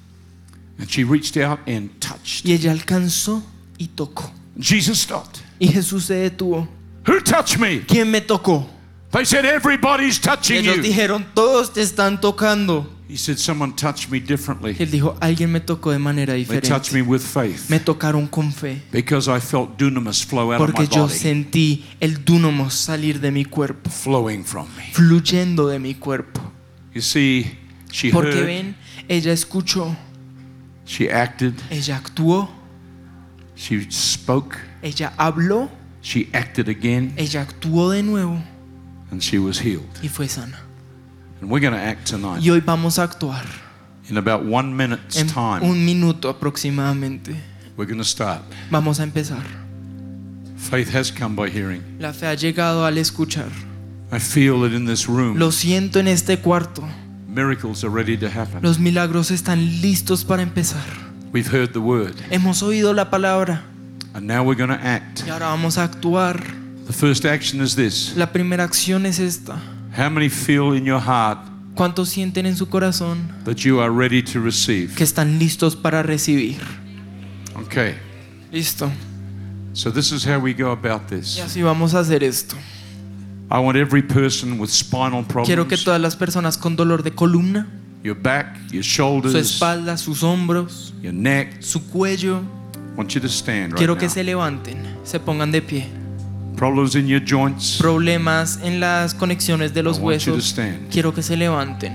Speaker 2: And she reached out and touched.
Speaker 3: Y ella alcanzó y tocó.
Speaker 2: Jesus stopped.
Speaker 3: Y Jesús se detuvo.
Speaker 2: Who touched me?
Speaker 3: ¿Quién me tocó?
Speaker 2: They said, everybody's
Speaker 3: Y
Speaker 2: touching
Speaker 3: ellos
Speaker 2: you.
Speaker 3: dijeron, todos te están tocando.
Speaker 2: He said, someone touched me differently.
Speaker 3: Él dijo, alguien me tocó de manera
Speaker 2: They touched
Speaker 3: diferente.
Speaker 2: me with faith
Speaker 3: Me tocaron con fe.
Speaker 2: because I felt dunamis flow out of my
Speaker 3: Porque yo
Speaker 2: body,
Speaker 3: sentí el dúnamos salir de mi cuerpo,
Speaker 2: flowing from me.
Speaker 3: fluyendo de mi cuerpo.
Speaker 2: You see, she
Speaker 3: Porque
Speaker 2: heard,
Speaker 3: ven, ella escuchó,
Speaker 2: she acted,
Speaker 3: ella actuó,
Speaker 2: she spoke,
Speaker 3: ella habló,
Speaker 2: she acted again,
Speaker 3: ella actuó de nuevo
Speaker 2: and she was healed.
Speaker 3: y fue sana.
Speaker 2: And we're going to act tonight.
Speaker 3: Y hoy vamos a actuar.
Speaker 2: In about 1 minute's
Speaker 3: En
Speaker 2: time,
Speaker 3: un minuto aproximadamente
Speaker 2: we're going to start.
Speaker 3: vamos a empezar.
Speaker 2: Faith has come by hearing.
Speaker 3: La fe ha llegado al escuchar.
Speaker 2: I feel that in this room,
Speaker 3: Lo siento en este cuarto.
Speaker 2: miracles are ready to happen.
Speaker 3: Los milagros están listos para empezar.
Speaker 2: We've heard the word,
Speaker 3: Hemos oído la palabra
Speaker 2: and now we're going to act.
Speaker 3: y ahora vamos a actuar.
Speaker 2: The first action is this.
Speaker 3: La primera acción es esta.
Speaker 2: How many feel in your heart
Speaker 3: ¿Cuántos sienten en su corazón
Speaker 2: that you are ready to receive?
Speaker 3: que están listos para recibir?
Speaker 2: Okay,
Speaker 3: Listo.
Speaker 2: so this is how we go about
Speaker 3: Y
Speaker 2: this.
Speaker 3: así vamos a hacer esto.
Speaker 2: I want every person with spinal
Speaker 3: Quiero que
Speaker 2: problems,
Speaker 3: todas las personas con dolor de columna,
Speaker 2: your back, your
Speaker 3: su
Speaker 2: shoulders,
Speaker 3: espalda, sus hombros,
Speaker 2: your neck,
Speaker 3: su cuello,
Speaker 2: I want you to stand right
Speaker 3: quiero que
Speaker 2: now.
Speaker 3: se levanten, se pongan de pie.
Speaker 2: Problems in your joints,
Speaker 3: Problemas en las conexiones de los
Speaker 2: I want you to
Speaker 3: huesos,
Speaker 2: stand.
Speaker 3: quiero que se levanten.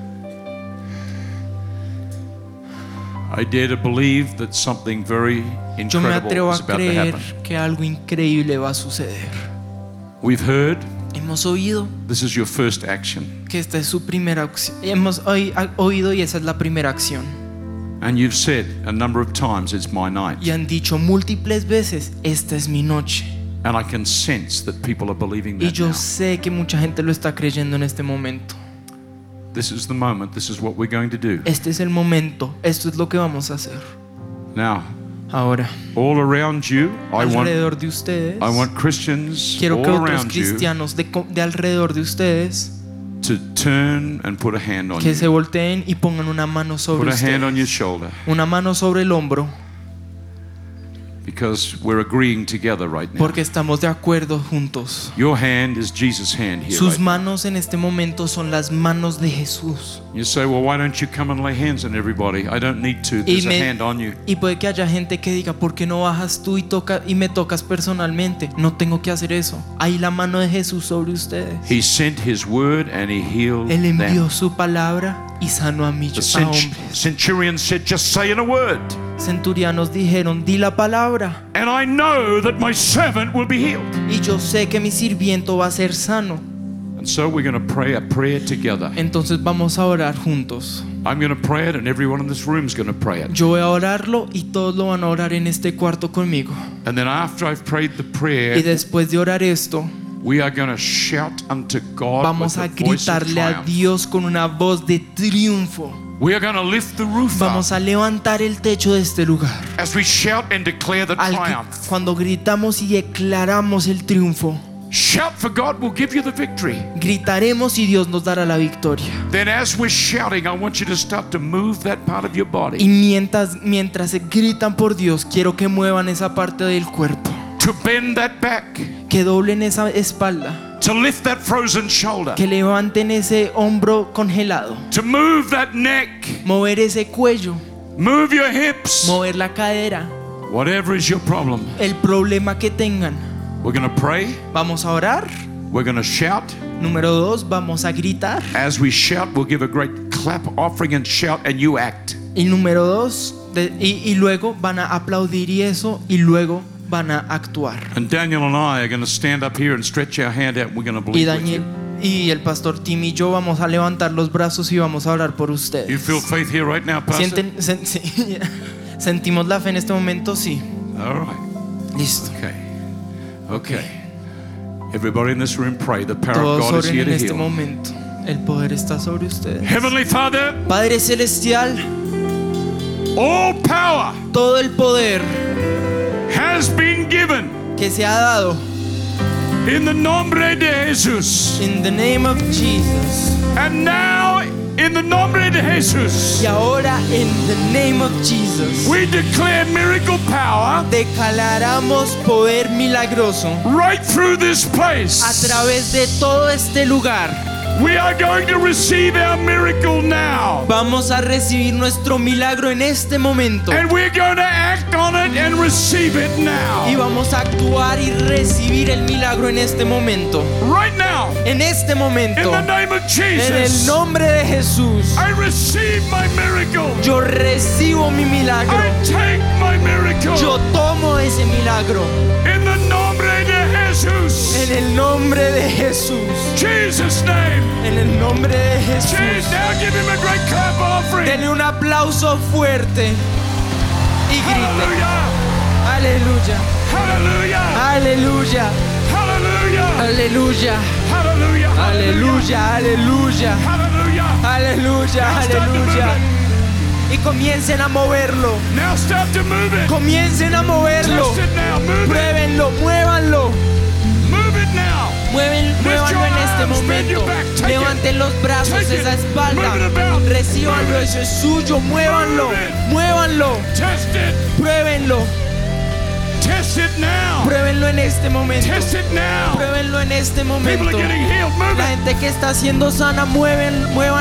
Speaker 2: I dare to believe that something very
Speaker 3: Yo me
Speaker 2: incredible
Speaker 3: atrevo
Speaker 2: is
Speaker 3: a
Speaker 2: about to
Speaker 3: creer
Speaker 2: happen.
Speaker 3: que algo increíble va a suceder.
Speaker 2: We've heard,
Speaker 3: Hemos oído
Speaker 2: this is your first action.
Speaker 3: que esta es su primera acción. Hemos oído y esa es la primera acción.
Speaker 2: And you've said a number of times, it's my night.
Speaker 3: Y han dicho múltiples veces, esta es mi noche.
Speaker 2: And I can sense that people are believing
Speaker 3: Y
Speaker 2: that
Speaker 3: yo
Speaker 2: now.
Speaker 3: sé que mucha gente lo está creyendo en este momento.
Speaker 2: This is the moment. This is what we're going to do.
Speaker 3: Este es el momento. Esto es lo que vamos a hacer.
Speaker 2: Now,
Speaker 3: Ahora,
Speaker 2: all around you, I
Speaker 3: alrededor de ustedes,
Speaker 2: want Christians
Speaker 3: quiero que
Speaker 2: all
Speaker 3: otros
Speaker 2: around you
Speaker 3: cristianos de alrededor de ustedes
Speaker 2: to turn and put a hand on
Speaker 3: que
Speaker 2: you.
Speaker 3: se volteen y pongan una mano
Speaker 2: Put
Speaker 3: sobre
Speaker 2: a hand on your
Speaker 3: ustedes.
Speaker 2: shoulder,
Speaker 3: Una mano sobre el hombro,
Speaker 2: because we're agreeing together right now.
Speaker 3: porque estamos de acuerdo juntos.
Speaker 2: Your hand is Jesus' hand here.
Speaker 3: Sus
Speaker 2: Right now.
Speaker 3: manos en este momento son las manos de Jesús.
Speaker 2: You say, well, why don't you come and lay hands on everybody? I don't need to. There's a hand on you.
Speaker 3: Y puede que haya gente que diga, ¿por qué no bajas tú y me tocas personalmente? No tengo que hacer eso. Hay la mano de Jesús sobre ustedes.
Speaker 2: He sent his word and he healed
Speaker 3: Él envió
Speaker 2: them.
Speaker 3: su palabra y sanó a
Speaker 2: The
Speaker 3: hombres.
Speaker 2: centurion said, just say in a word,
Speaker 3: Centurianos dijeron, di la palabra
Speaker 2: and I know that my servant will be healed.
Speaker 3: y yo sé que mi sirviento va a ser sano.
Speaker 2: And so we're going to pray a prayer together.
Speaker 3: Entonces vamos a orar juntos.
Speaker 2: I'm going to pray it and everyone in this room is going to pray it.
Speaker 3: Yo voy a orarlo y todos lo van a orar en este cuarto conmigo.
Speaker 2: And then after I've prayed the
Speaker 3: Y
Speaker 2: prayer,
Speaker 3: después de orar esto,
Speaker 2: we are going to shout unto God
Speaker 3: vamos
Speaker 2: with
Speaker 3: a
Speaker 2: a voice of
Speaker 3: gritarle a
Speaker 2: triumph.
Speaker 3: Dios con una voz de triunfo.
Speaker 2: We are going to lift the roof up
Speaker 3: Vamos a levantar el techo de este lugar.
Speaker 2: as we shout and declare the triumph.
Speaker 3: Cuando gritamos y declaramos el triunfo,
Speaker 2: Shout, for God will give you the victory.
Speaker 3: gritaremos y Dios nos dará la victoria.
Speaker 2: Then as we're shouting, I want you to start to move that part of your
Speaker 3: Y
Speaker 2: body,
Speaker 3: mientras se gritan por Dios, quiero que muevan esa parte del cuerpo,
Speaker 2: to bend that back,
Speaker 3: que doblen esa espalda,
Speaker 2: to lift that frozen shoulder,
Speaker 3: que levanten ese hombro congelado,
Speaker 2: to move that neck,
Speaker 3: mover ese cuello,
Speaker 2: move your hips.
Speaker 3: mover la cadera,
Speaker 2: Whatever is your problem,
Speaker 3: el problema que tengan.
Speaker 2: we're going to pray,
Speaker 3: Vamos a orar.
Speaker 2: we're going to shout.
Speaker 3: Número 2, vamos a gritar.
Speaker 2: As we shout, we'll give a great clap offering and shout, and you act.
Speaker 3: Y número 2, y luego van a aplaudir y eso, y luego van a actuar.
Speaker 2: And Daniel and I are going to stand up here and stretch our hand out, and we're going to
Speaker 3: Y
Speaker 2: believe with
Speaker 3: Daniel
Speaker 2: you.
Speaker 3: y el pastor Tim y yo vamos a levantar los brazos y vamos a orar por
Speaker 2: You
Speaker 3: ustedes.
Speaker 2: feel faith here right now, Pastor?
Speaker 3: Sí. ¿Sentimos la fe en este momento? Sí.
Speaker 2: All right.
Speaker 3: Listo.
Speaker 2: Okay. Everybody in this room pray. The power of
Speaker 3: Todos
Speaker 2: God is
Speaker 3: oren
Speaker 2: here
Speaker 3: en
Speaker 2: to
Speaker 3: este
Speaker 2: heal.
Speaker 3: momento. El poder está sobre ustedes.
Speaker 2: Heavenly Father,
Speaker 3: Padre Celestial,
Speaker 2: all power
Speaker 3: todo el poder
Speaker 2: has been given
Speaker 3: que se ha dado
Speaker 2: in the nombre de Jesus.
Speaker 3: in the name of Jesus.
Speaker 2: And now, in the nombre de Jesus,
Speaker 3: Y ahora in the name of Jesus
Speaker 2: we declare miracle power
Speaker 3: declaramos poder milagroso
Speaker 2: right through this
Speaker 3: a
Speaker 2: place.
Speaker 3: través de todo este lugar.
Speaker 2: We are going to receive our miracle now.
Speaker 3: Vamos a recibir nuestro milagro en este momento.
Speaker 2: And we're going to act on it and receive it now.
Speaker 3: Y vamos a actuar y recibir el milagro en este momento.
Speaker 2: Right now.
Speaker 3: En este
Speaker 2: In
Speaker 3: momento.
Speaker 2: the name of Jesus.
Speaker 3: En el nombre de Jesús.
Speaker 2: I receive my miracle.
Speaker 3: Yo recibo mi milagro.
Speaker 2: I take my miracle.
Speaker 3: Yo tomo ese milagro.
Speaker 2: In the nombre de Jesús.
Speaker 3: En el nombre de Jesús.
Speaker 2: Jesus' name.
Speaker 3: En el nombre de Jesús.
Speaker 2: Jesus, now give him a great clap offering.
Speaker 3: Denle un aplauso fuerte y grite.
Speaker 2: Hallelujah.
Speaker 3: Aleluya.
Speaker 2: Hallelujah.
Speaker 3: Aleluya.
Speaker 2: Hallelujah.
Speaker 3: Aleluya.
Speaker 2: Hallelujah.
Speaker 3: Aleluya. Aleluya.
Speaker 2: Hallelujah.
Speaker 3: Aleluya.
Speaker 2: Now start to
Speaker 3: Aleluya.
Speaker 2: move it.
Speaker 3: Y comiencen a moverlo.
Speaker 2: Now start to move it.
Speaker 3: Comiencen a moverlo.
Speaker 2: Test it now. Move it.
Speaker 3: Pruébenlo, muévanlo.
Speaker 2: Move it now.
Speaker 3: Muévanlo en este momento. Levanten los brazos, esa espalda. Recíbanlo, eso es suyo. Muévanlo, muévanlo.
Speaker 2: Test it.
Speaker 3: Pruébenlo,
Speaker 2: Test it now.
Speaker 3: pruébenlo en este momento.
Speaker 2: Test it now.
Speaker 3: Pruébenlo en este
Speaker 2: People
Speaker 3: momento.
Speaker 2: are getting healed. Move
Speaker 3: La
Speaker 2: it.
Speaker 3: gente que está siendo sana, muevan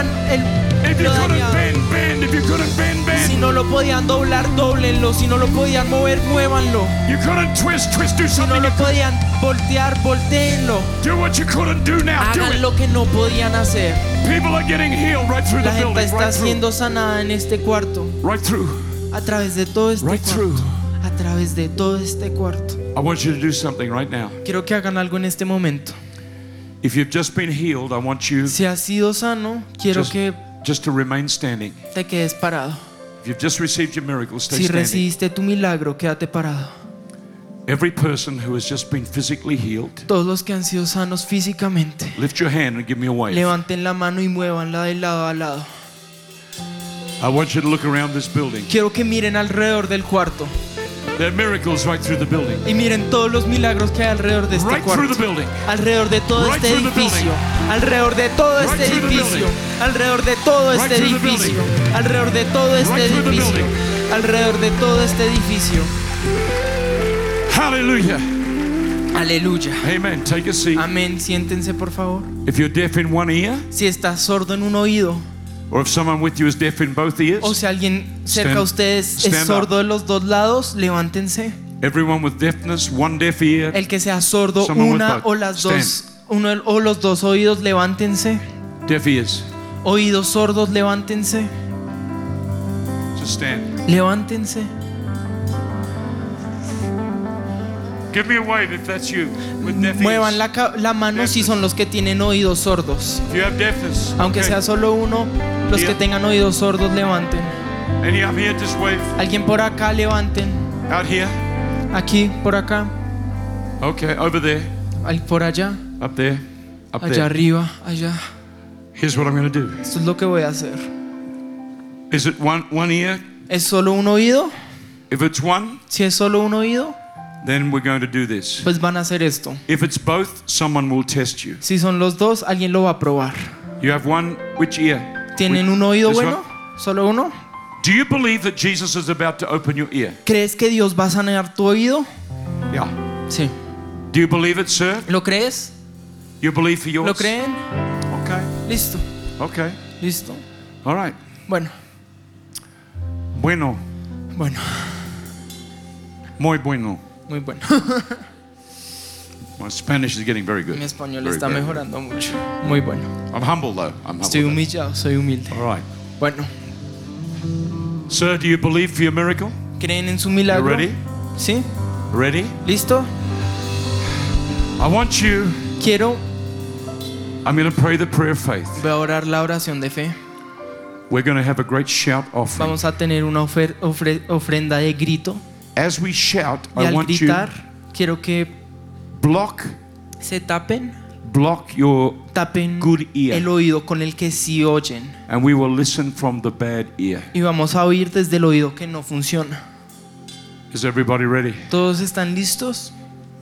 Speaker 2: If you
Speaker 3: lo
Speaker 2: couldn't
Speaker 3: dañado.
Speaker 2: bend, bend. If you couldn't bend,
Speaker 3: Si
Speaker 2: bend.
Speaker 3: no lo podían doblar, doblenlo. Si no lo podían mover, muévanlo.
Speaker 2: You couldn't twist, twist. Do
Speaker 3: Si no
Speaker 2: something.
Speaker 3: lo podían voltear, volteenlo.
Speaker 2: Do what you couldn't do now. Do
Speaker 3: Hagan
Speaker 2: it.
Speaker 3: lo que no podían hacer.
Speaker 2: People are getting healed right through the
Speaker 3: La gente
Speaker 2: building.
Speaker 3: está
Speaker 2: Right through.
Speaker 3: siendo sanada en este cuarto.
Speaker 2: Right through.
Speaker 3: A través de todo este
Speaker 2: Right through.
Speaker 3: cuarto. A través de todo este cuarto.
Speaker 2: I want you to do something right now.
Speaker 3: Quiero que hagan algo en este momento.
Speaker 2: If you've just been healed, I want you
Speaker 3: Si has sido sano, quiero
Speaker 2: just,
Speaker 3: que
Speaker 2: just to remain standing.
Speaker 3: te quedes parado.
Speaker 2: If you've just received your miracle, stay
Speaker 3: Si
Speaker 2: standing.
Speaker 3: recibiste tu milagro, quédate parado.
Speaker 2: Every person who has just been physically healed,
Speaker 3: Todos los que han sido sanos físicamente,
Speaker 2: lift your hand and give me a wave.
Speaker 3: levanten la mano y muévanla de lado a lado.
Speaker 2: I want you to look around this building.
Speaker 3: Quiero que miren alrededor del cuarto
Speaker 2: There are miracles right through the building.
Speaker 3: y miren todos los milagros que hay alrededor de este
Speaker 2: Right through the
Speaker 3: cuarto.
Speaker 2: building.
Speaker 3: Alrededor de todo
Speaker 2: Right
Speaker 3: este
Speaker 2: through the
Speaker 3: edificio,
Speaker 2: building.
Speaker 3: alrededor de todo
Speaker 2: Right
Speaker 3: este
Speaker 2: through the
Speaker 3: edificio,
Speaker 2: building.
Speaker 3: alrededor de todo
Speaker 2: Right
Speaker 3: este
Speaker 2: through the
Speaker 3: edificio,
Speaker 2: building.
Speaker 3: alrededor de todo este
Speaker 2: Right through the
Speaker 3: edificio,
Speaker 2: building.
Speaker 3: alrededor de todo este edificio.
Speaker 2: Hallelujah.
Speaker 3: Aleluya.
Speaker 2: Amen. Take a seat.
Speaker 3: Amén. Siéntense, por favor.
Speaker 2: If you're deaf in one ear,
Speaker 3: Si estás sordo en un oído,
Speaker 2: or if someone with you is deaf in both ears,
Speaker 3: o si alguien cerca a ustedes
Speaker 2: stand
Speaker 3: es sordo de los dos lados, levántense.
Speaker 2: everyone with deafness, one deaf ear,
Speaker 3: El que sea sordo,
Speaker 2: Someone with
Speaker 3: una
Speaker 2: both.
Speaker 3: o las
Speaker 2: Stand.
Speaker 3: dos, uno o los dos oídos, levántense.
Speaker 2: deaf ears.
Speaker 3: Oídos sordos, levántense.
Speaker 2: Just stand.
Speaker 3: Levántense.
Speaker 2: Give me a wave if that's you with deaf
Speaker 3: Muevan
Speaker 2: ears.
Speaker 3: la mano si son los que tienen oídos sordos.
Speaker 2: If you have deafness,
Speaker 3: Aunque
Speaker 2: okay.
Speaker 3: sea solo uno, los que
Speaker 2: Here.
Speaker 3: tengan oídos sordos, levanten.
Speaker 2: Any up here, just wave.
Speaker 3: Alguien por acá, levanten.
Speaker 2: Out here.
Speaker 3: Aquí, por acá.
Speaker 2: Okay, over there,
Speaker 3: Por allá.
Speaker 2: up there, up
Speaker 3: Allá
Speaker 2: there.
Speaker 3: arriba, allá.
Speaker 2: Here's what I'm going to do.
Speaker 3: Esto es lo que voy a hacer.
Speaker 2: Is it one ear?
Speaker 3: ¿Es solo un oído?
Speaker 2: If it's one,
Speaker 3: Si es solo un oído,
Speaker 2: then we're going to do this.
Speaker 3: pues van a hacer esto.
Speaker 2: If it's both, someone will test you.
Speaker 3: Si son los dos, alguien lo va a probar.
Speaker 2: You have one, which ear?
Speaker 3: ¿Tienen un oído
Speaker 2: This
Speaker 3: bueno? ¿Solo uno?
Speaker 2: one? Do you believe that Jesus is about to open your ear?
Speaker 3: ¿Crees que Dios va a sanar tu oído?
Speaker 2: Yeah.
Speaker 3: Sí.
Speaker 2: Do you believe it, sir?
Speaker 3: ¿Lo crees?
Speaker 2: You believe for yours?
Speaker 3: ¿Lo creen?
Speaker 2: Okay.
Speaker 3: Listo,
Speaker 2: Okay.
Speaker 3: listo.
Speaker 2: All right.
Speaker 3: Bueno,
Speaker 2: Bueno.
Speaker 3: bueno,
Speaker 2: Muy bueno.
Speaker 3: muy bueno.
Speaker 2: My Spanish is getting very good.
Speaker 3: Mi español
Speaker 2: Very,
Speaker 3: está
Speaker 2: very
Speaker 3: mejorando mucho. Muy bueno.
Speaker 2: good. I'm humble though. I'm humble.
Speaker 3: Estoy
Speaker 2: though.
Speaker 3: humillado, soy humilde.
Speaker 2: All right.
Speaker 3: Bueno,
Speaker 2: Sir, do you believe for your miracle?
Speaker 3: ¿creen en su
Speaker 2: You
Speaker 3: milagro?
Speaker 2: ready?
Speaker 3: ¿Sí?
Speaker 2: Ready?
Speaker 3: ¿Listo?
Speaker 2: I want you.
Speaker 3: Quiero,
Speaker 2: I'm going to pray the prayer of faith.
Speaker 3: voy a orar la oración de fe.
Speaker 2: We're going to have a great shout offering.
Speaker 3: Vamos a tener una ofrenda de grito.
Speaker 2: As we shout,
Speaker 3: Y
Speaker 2: I
Speaker 3: al
Speaker 2: want you
Speaker 3: gritar, quiero que
Speaker 2: block
Speaker 3: se tapen
Speaker 2: your
Speaker 3: tapen
Speaker 2: good ear,
Speaker 3: el oído con el que sí oyen.
Speaker 2: and we will listen from the bad ear.
Speaker 3: Y vamos a oír desde el oído que no funciona.
Speaker 2: Is everybody ready?
Speaker 3: ¿Todos están listos?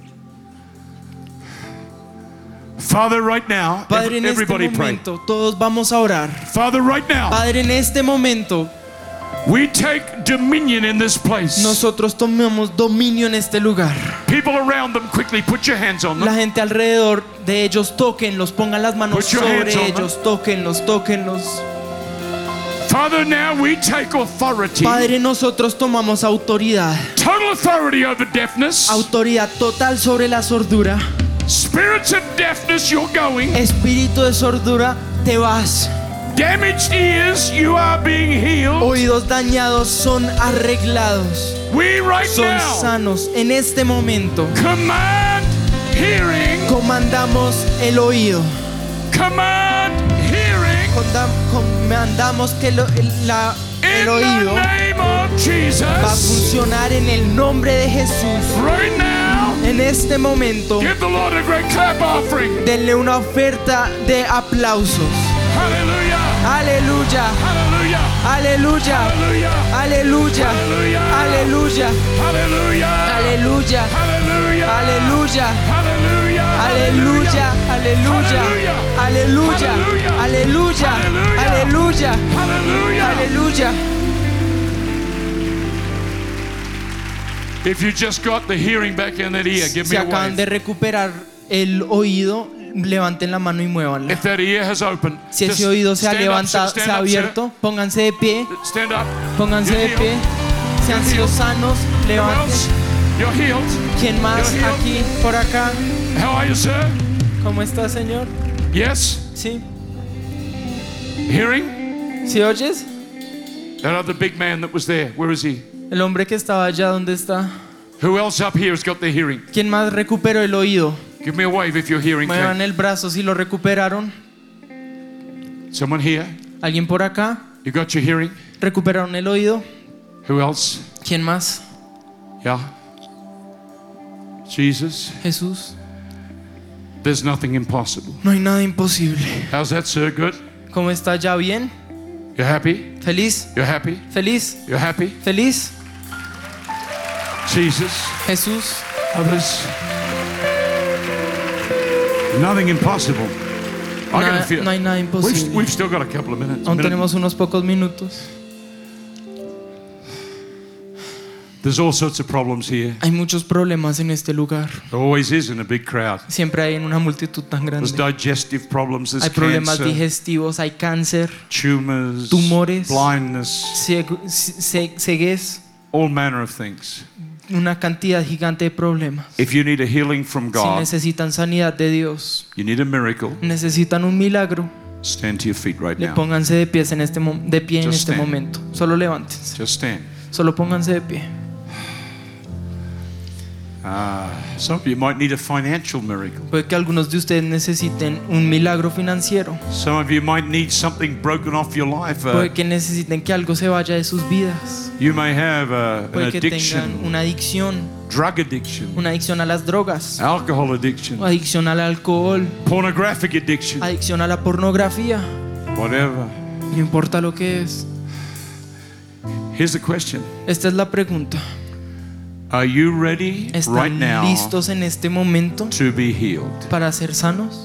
Speaker 2: Father, right now,
Speaker 3: Padre, en este
Speaker 2: everybody pray.
Speaker 3: momento, todos vamos a orar.
Speaker 2: Father, right now,
Speaker 3: Padre, en este momento,
Speaker 2: We take dominion in this place.
Speaker 3: Nosotros tomamos dominio en este lugar.
Speaker 2: People around them, quickly put your hands on
Speaker 3: La
Speaker 2: them.
Speaker 3: gente alrededor de ellos, tóquenlos, pongan las manos
Speaker 2: Put your hands
Speaker 3: sobre
Speaker 2: on them.
Speaker 3: ellos, tóquenlos.
Speaker 2: Father, now we take authority.
Speaker 3: Padre, nosotros tomamos autoridad.
Speaker 2: Total authority over deafness.
Speaker 3: Autoridad total sobre la sordura.
Speaker 2: Spirits of deafness, you're going.
Speaker 3: Espíritu de sordura, te vas.
Speaker 2: Damaged ears, you are being healed.
Speaker 3: Oídos dañados son arreglados.
Speaker 2: We right
Speaker 3: Son
Speaker 2: now
Speaker 3: sanos. En este momento
Speaker 2: command hearing.
Speaker 3: comandamos el oído.
Speaker 2: Command hearing.
Speaker 3: Comandamos que el
Speaker 2: In
Speaker 3: oído
Speaker 2: the name of Jesus.
Speaker 3: va a funcionar en el nombre de Jesús.
Speaker 2: Right now,
Speaker 3: En este momento,
Speaker 2: give the Lord a great clap offering.
Speaker 3: denle una oferta de aplausos.
Speaker 2: Hallelujah.
Speaker 3: Aleluya,
Speaker 2: Hallelujah.
Speaker 3: aleluya,
Speaker 2: Hallelujah.
Speaker 3: aleluya, aleluya,
Speaker 2: Hallelujah.
Speaker 3: aleluya,
Speaker 2: Hallelujah.
Speaker 3: aleluya,
Speaker 2: Hallelujah.
Speaker 3: aleluya, aleluya, aleluya, aleluya, aleluya,
Speaker 2: Hallelujah.
Speaker 3: aleluya.
Speaker 2: If you just got the hearing back in that ear, give
Speaker 3: Si
Speaker 2: me a
Speaker 3: acaban de
Speaker 2: wave.
Speaker 3: recuperar el oído, levanten la mano y muévanla.
Speaker 2: If that ear has opened,
Speaker 3: Si
Speaker 2: just
Speaker 3: ese oído se ha
Speaker 2: stand up,
Speaker 3: levantado,
Speaker 2: sir.
Speaker 3: se
Speaker 2: Stand
Speaker 3: ha
Speaker 2: up, sir.
Speaker 3: abierto, pónganse de pie,
Speaker 2: Stand up.
Speaker 3: pónganse
Speaker 2: You're
Speaker 3: de pie.
Speaker 2: healed.
Speaker 3: Si han sido sanos,
Speaker 2: Who
Speaker 3: levanten.
Speaker 2: else? You're healed.
Speaker 3: ¿Quién más?
Speaker 2: You're healed.
Speaker 3: Aquí, por acá.
Speaker 2: How are you, sir?
Speaker 3: ¿Cómo está, Señor?
Speaker 2: Yes.
Speaker 3: ¿Sí?
Speaker 2: Hearing?
Speaker 3: ¿Sí oyes?
Speaker 2: That other big man that was there, where is he?
Speaker 3: El hombre que estaba allá, ¿dónde está?
Speaker 2: Who else up here has got the hearing?
Speaker 3: ¿Quién más recuperó el oído?
Speaker 2: Give me a wave if your hearing
Speaker 3: Muevan
Speaker 2: came.
Speaker 3: el brazo si lo recuperaron.
Speaker 2: Someone here?
Speaker 3: ¿Alguien por acá?
Speaker 2: You got your hearing?
Speaker 3: ¿Recuperaron el oído?
Speaker 2: Who else?
Speaker 3: ¿Quién más?
Speaker 2: Yeah. Jesus,
Speaker 3: Jesús.
Speaker 2: there's nothing impossible.
Speaker 3: No hay nada imposible.
Speaker 2: How's that, sir? Good?
Speaker 3: ¿Cómo está? ¿Ya bien?
Speaker 2: You're happy?
Speaker 3: ¿Feliz?
Speaker 2: You're happy?
Speaker 3: ¿Feliz?
Speaker 2: You're happy?
Speaker 3: ¿Feliz?
Speaker 2: Jesus,
Speaker 3: Jesús.
Speaker 2: others. Nothing impossible. I gotta feel.
Speaker 3: No hay nada imposible.
Speaker 2: We've still got a couple of minutes.
Speaker 3: Aún tenemos unos pocos minutos.
Speaker 2: There's all sorts of problems here.
Speaker 3: Hay muchos problemas en este lugar.
Speaker 2: There always is in a big crowd.
Speaker 3: Siempre hay en una multitud tan
Speaker 2: There's
Speaker 3: grande.
Speaker 2: digestive problems, there's
Speaker 3: Hay problemas
Speaker 2: cancer,
Speaker 3: digestivos, hay cáncer,
Speaker 2: tumors,
Speaker 3: tumores,
Speaker 2: blindness,
Speaker 3: ceguez,
Speaker 2: all manner of things.
Speaker 3: una cantidad gigante de problemas.
Speaker 2: If you need a healing from
Speaker 3: Si
Speaker 2: God,
Speaker 3: necesitan sanidad de Dios,
Speaker 2: you need a miracle,
Speaker 3: necesitan un milagro,
Speaker 2: stand to your feet right
Speaker 3: le
Speaker 2: now.
Speaker 3: pónganse de pie en este, de pie en
Speaker 2: Just
Speaker 3: este
Speaker 2: stand.
Speaker 3: momento. Solo levántense,
Speaker 2: Just stand.
Speaker 3: solo pónganse de pie.
Speaker 2: Some of you might need a financial miracle.
Speaker 3: Puede que algunos de ustedes necesiten un milagro financiero.
Speaker 2: Some of you might need something broken off your life.
Speaker 3: Puede que necesiten que algo se vaya de sus vidas.
Speaker 2: You may have an
Speaker 3: Puede que tengan
Speaker 2: addiction,
Speaker 3: una adicción,
Speaker 2: drug addiction,
Speaker 3: una adicción a las drogas,
Speaker 2: alcohol addiction,
Speaker 3: adicción al alcohol,
Speaker 2: pornographic addiction,
Speaker 3: adicción a la pornografía.
Speaker 2: whatever.
Speaker 3: No importa lo que es.
Speaker 2: Here's the question.
Speaker 3: Esta es la pregunta.
Speaker 2: Are you ready right
Speaker 3: ¿Están
Speaker 2: now
Speaker 3: listos en este momento
Speaker 2: to be healed?
Speaker 3: para ser sanos?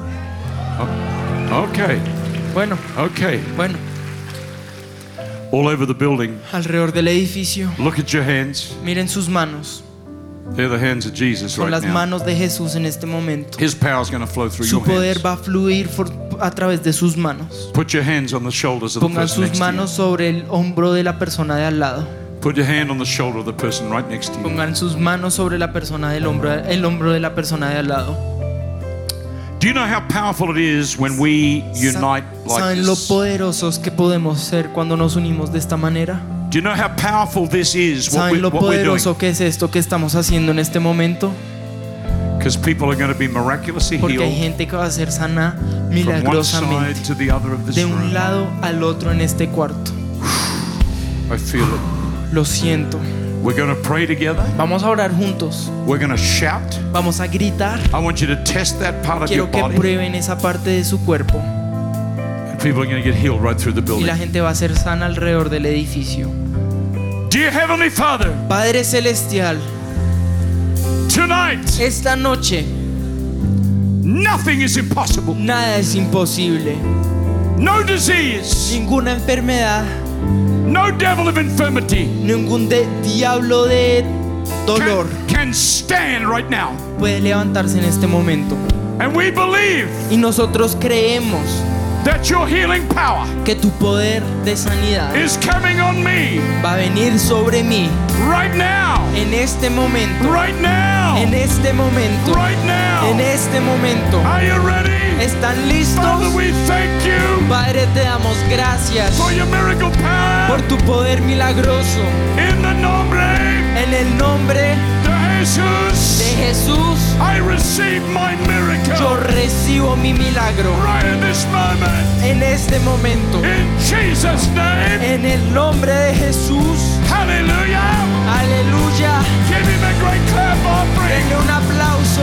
Speaker 2: Okay.
Speaker 3: Bueno,
Speaker 2: Okay.
Speaker 3: bueno.
Speaker 2: All over the building,
Speaker 3: Alrededor del edificio,
Speaker 2: look at your hands.
Speaker 3: miren sus manos.
Speaker 2: They're the hands of Jesus
Speaker 3: Son
Speaker 2: right
Speaker 3: las
Speaker 2: now.
Speaker 3: manos de Jesús en este momento.
Speaker 2: His power is going to flow through
Speaker 3: Su
Speaker 2: your
Speaker 3: poder
Speaker 2: hands.
Speaker 3: va a fluir a través de sus manos.
Speaker 2: Put your hands on the shoulders of the
Speaker 3: Pongan
Speaker 2: person
Speaker 3: sus
Speaker 2: next to
Speaker 3: manos sobre el hombro de la persona de al lado.
Speaker 2: you. Put your hand on the shoulder of the person right next to you.
Speaker 3: Pongan sus manos sobre la persona del hombro, el hombro de la persona de al lado.
Speaker 2: Do you know how powerful it is when we unite like
Speaker 3: ¿Saben lo
Speaker 2: this?
Speaker 3: poderosos que podemos ser cuando nos unimos de esta manera?
Speaker 2: Do you know how powerful this is,
Speaker 3: ¿Saben lo
Speaker 2: what we're doing?
Speaker 3: poderoso que es esto que estamos haciendo en este momento?
Speaker 2: Because people are going to be miraculously
Speaker 3: Porque hay
Speaker 2: healed
Speaker 3: gente que va a ser sana
Speaker 2: from one side
Speaker 3: milagrosamente
Speaker 2: to the other of this
Speaker 3: de un
Speaker 2: room.
Speaker 3: lado al otro en este cuarto.
Speaker 2: I feel it.
Speaker 3: Lo siento.
Speaker 2: We're going to pray together.
Speaker 3: Vamos a orar juntos.
Speaker 2: We're going to shout.
Speaker 3: Vamos a gritar.
Speaker 2: I want you to test that part of your
Speaker 3: Quiero que
Speaker 2: body.
Speaker 3: prueben esa parte de su cuerpo.
Speaker 2: And people are going to get healed right through the
Speaker 3: Y
Speaker 2: building.
Speaker 3: la gente va a ser sana alrededor del edificio.
Speaker 2: Dear Heavenly Father,
Speaker 3: Padre Celestial,
Speaker 2: tonight,
Speaker 3: esta noche
Speaker 2: nothing is impossible.
Speaker 3: nada es imposible.
Speaker 2: No disease,
Speaker 3: Ninguna enfermedad,
Speaker 2: no no devil of infirmity
Speaker 3: ningún diablo de dolor
Speaker 2: can stand right now.
Speaker 3: puede levantarse en este momento.
Speaker 2: And we believe
Speaker 3: Y nosotros creemos
Speaker 2: that your healing power
Speaker 3: que tu poder de sanidad
Speaker 2: is coming on me
Speaker 3: va a venir sobre mí
Speaker 2: right now.
Speaker 3: en este momento,
Speaker 2: Right now.
Speaker 3: en este momento,
Speaker 2: Right now.
Speaker 3: en este momento.
Speaker 2: Are you ready?
Speaker 3: ¿Están listos?
Speaker 2: Father, we thank you
Speaker 3: Padre, te damos gracias
Speaker 2: for your miracle power
Speaker 3: por tu poder milagroso.
Speaker 2: in the nombre
Speaker 3: En el nombre
Speaker 2: de Jesús.
Speaker 3: de Jesús,
Speaker 2: I receive my
Speaker 3: yo
Speaker 2: miracle
Speaker 3: recibo mi milagro
Speaker 2: right in this moment.
Speaker 3: en este momento.
Speaker 2: In Jesus' name.
Speaker 3: En el nombre de Jesús,
Speaker 2: Hallelujah.
Speaker 3: aleluya.
Speaker 2: Give him a great clap offering.
Speaker 3: Denle un aplauso.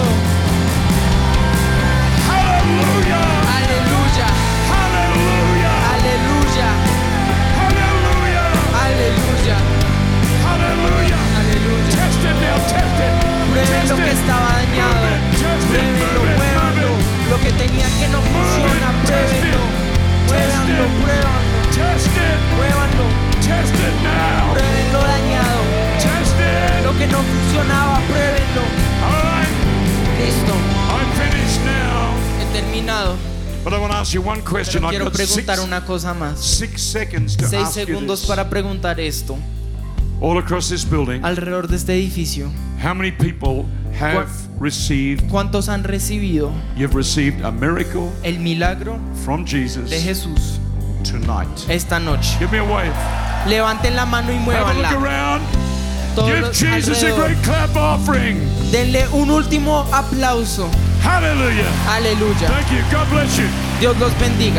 Speaker 2: Hallelujah.
Speaker 3: Aleluya,
Speaker 2: Hallelujah.
Speaker 3: aleluya,
Speaker 2: Hallelujah.
Speaker 3: aleluya,
Speaker 2: Hallelujah.
Speaker 3: aleluya.
Speaker 2: Test it now. Test it.
Speaker 3: Prueben lo que estaba dañado. Pruébenlo, muévanlo. Lo que tenía que no funciona, pruébenlo. Muévanlo, pruébanlo,
Speaker 2: Test it.
Speaker 3: muévanlo.
Speaker 2: Test it now.
Speaker 3: Prueben lo dañado.
Speaker 2: Test it.
Speaker 3: Lo que no funcionaba, pruébenlo.
Speaker 2: All right.
Speaker 3: Listo,
Speaker 2: I'm finished now.
Speaker 3: he terminado.
Speaker 2: But I want to ask you one question.
Speaker 3: Pero
Speaker 2: I've
Speaker 3: quiero
Speaker 2: got
Speaker 3: preguntar una cosa más.
Speaker 2: 6 seconds to
Speaker 3: 6
Speaker 2: ask you
Speaker 3: segundos
Speaker 2: this.
Speaker 3: para preguntar esto.
Speaker 2: All across this building,
Speaker 3: Alrededor de este edificio,
Speaker 2: how many people have received,
Speaker 3: ¿cuántos han recibido
Speaker 2: you've received a miracle
Speaker 3: el milagro
Speaker 2: from Jesus
Speaker 3: de Jesús
Speaker 2: tonight?
Speaker 3: esta noche?
Speaker 2: Give me a wave.
Speaker 3: Levanten la mano y
Speaker 2: Have a look
Speaker 3: muévanla.
Speaker 2: around.
Speaker 3: Todos
Speaker 2: Give
Speaker 3: los
Speaker 2: Jesus a
Speaker 3: alrededor.
Speaker 2: great clap offering.
Speaker 3: Denle un último aplauso.
Speaker 2: Hallelujah.
Speaker 3: Aleluya.
Speaker 2: Thank you. God bless you.
Speaker 3: Dios los bendiga.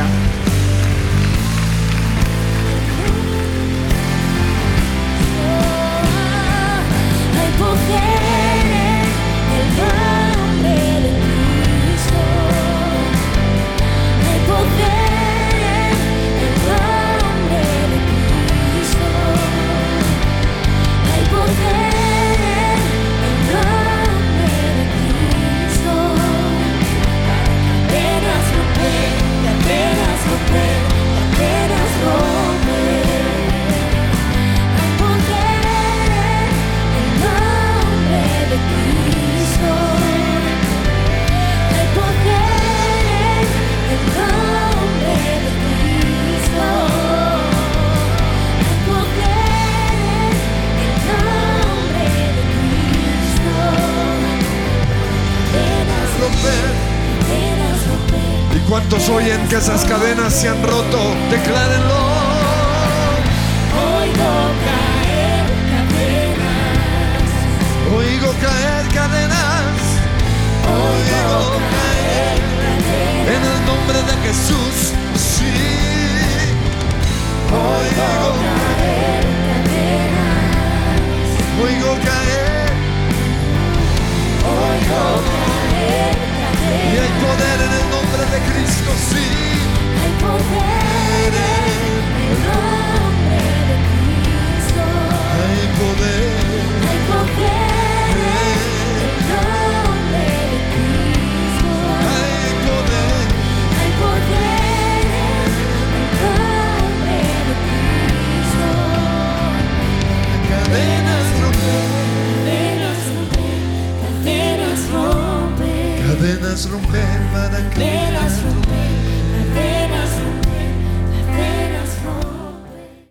Speaker 4: Hay poder en el nombre de Cristo. Hay poder en el nombre de Cristo. Hay poder en el nombre de Cristo. Cadenas romper, cadenas romper, cadenas romper. Hay poder en el nombre de Cristo. Hay poder en el nombre de Cristo. Hay poder en el nombre de Cristo. Cadenas
Speaker 1: Romper.
Speaker 4: cadenas romper.
Speaker 1: ¿Y cuántos oyen que esas cadenas se han roto? Declárenlo.
Speaker 4: Oigo caer cadenas.
Speaker 1: Oigo caer cadenas. Oigo caer en el nombre de Jesús. Sí. Oigo
Speaker 4: Caer cadenas.
Speaker 1: Oigo caer.
Speaker 4: Oigo caer
Speaker 1: Y hay
Speaker 4: cadenas.
Speaker 1: poder en el nombre de Cristo. Sí.
Speaker 4: Hay poder en el nombre de Cristo.
Speaker 1: Hay poder.
Speaker 4: Hay poder en el nombre de Cristo.
Speaker 1: Hay poder.
Speaker 4: Hay poder en el nombre de Cristo.
Speaker 1: Cadenas romper.
Speaker 4: Cadenas romper, cadenas romper.
Speaker 1: Cadenas romper para que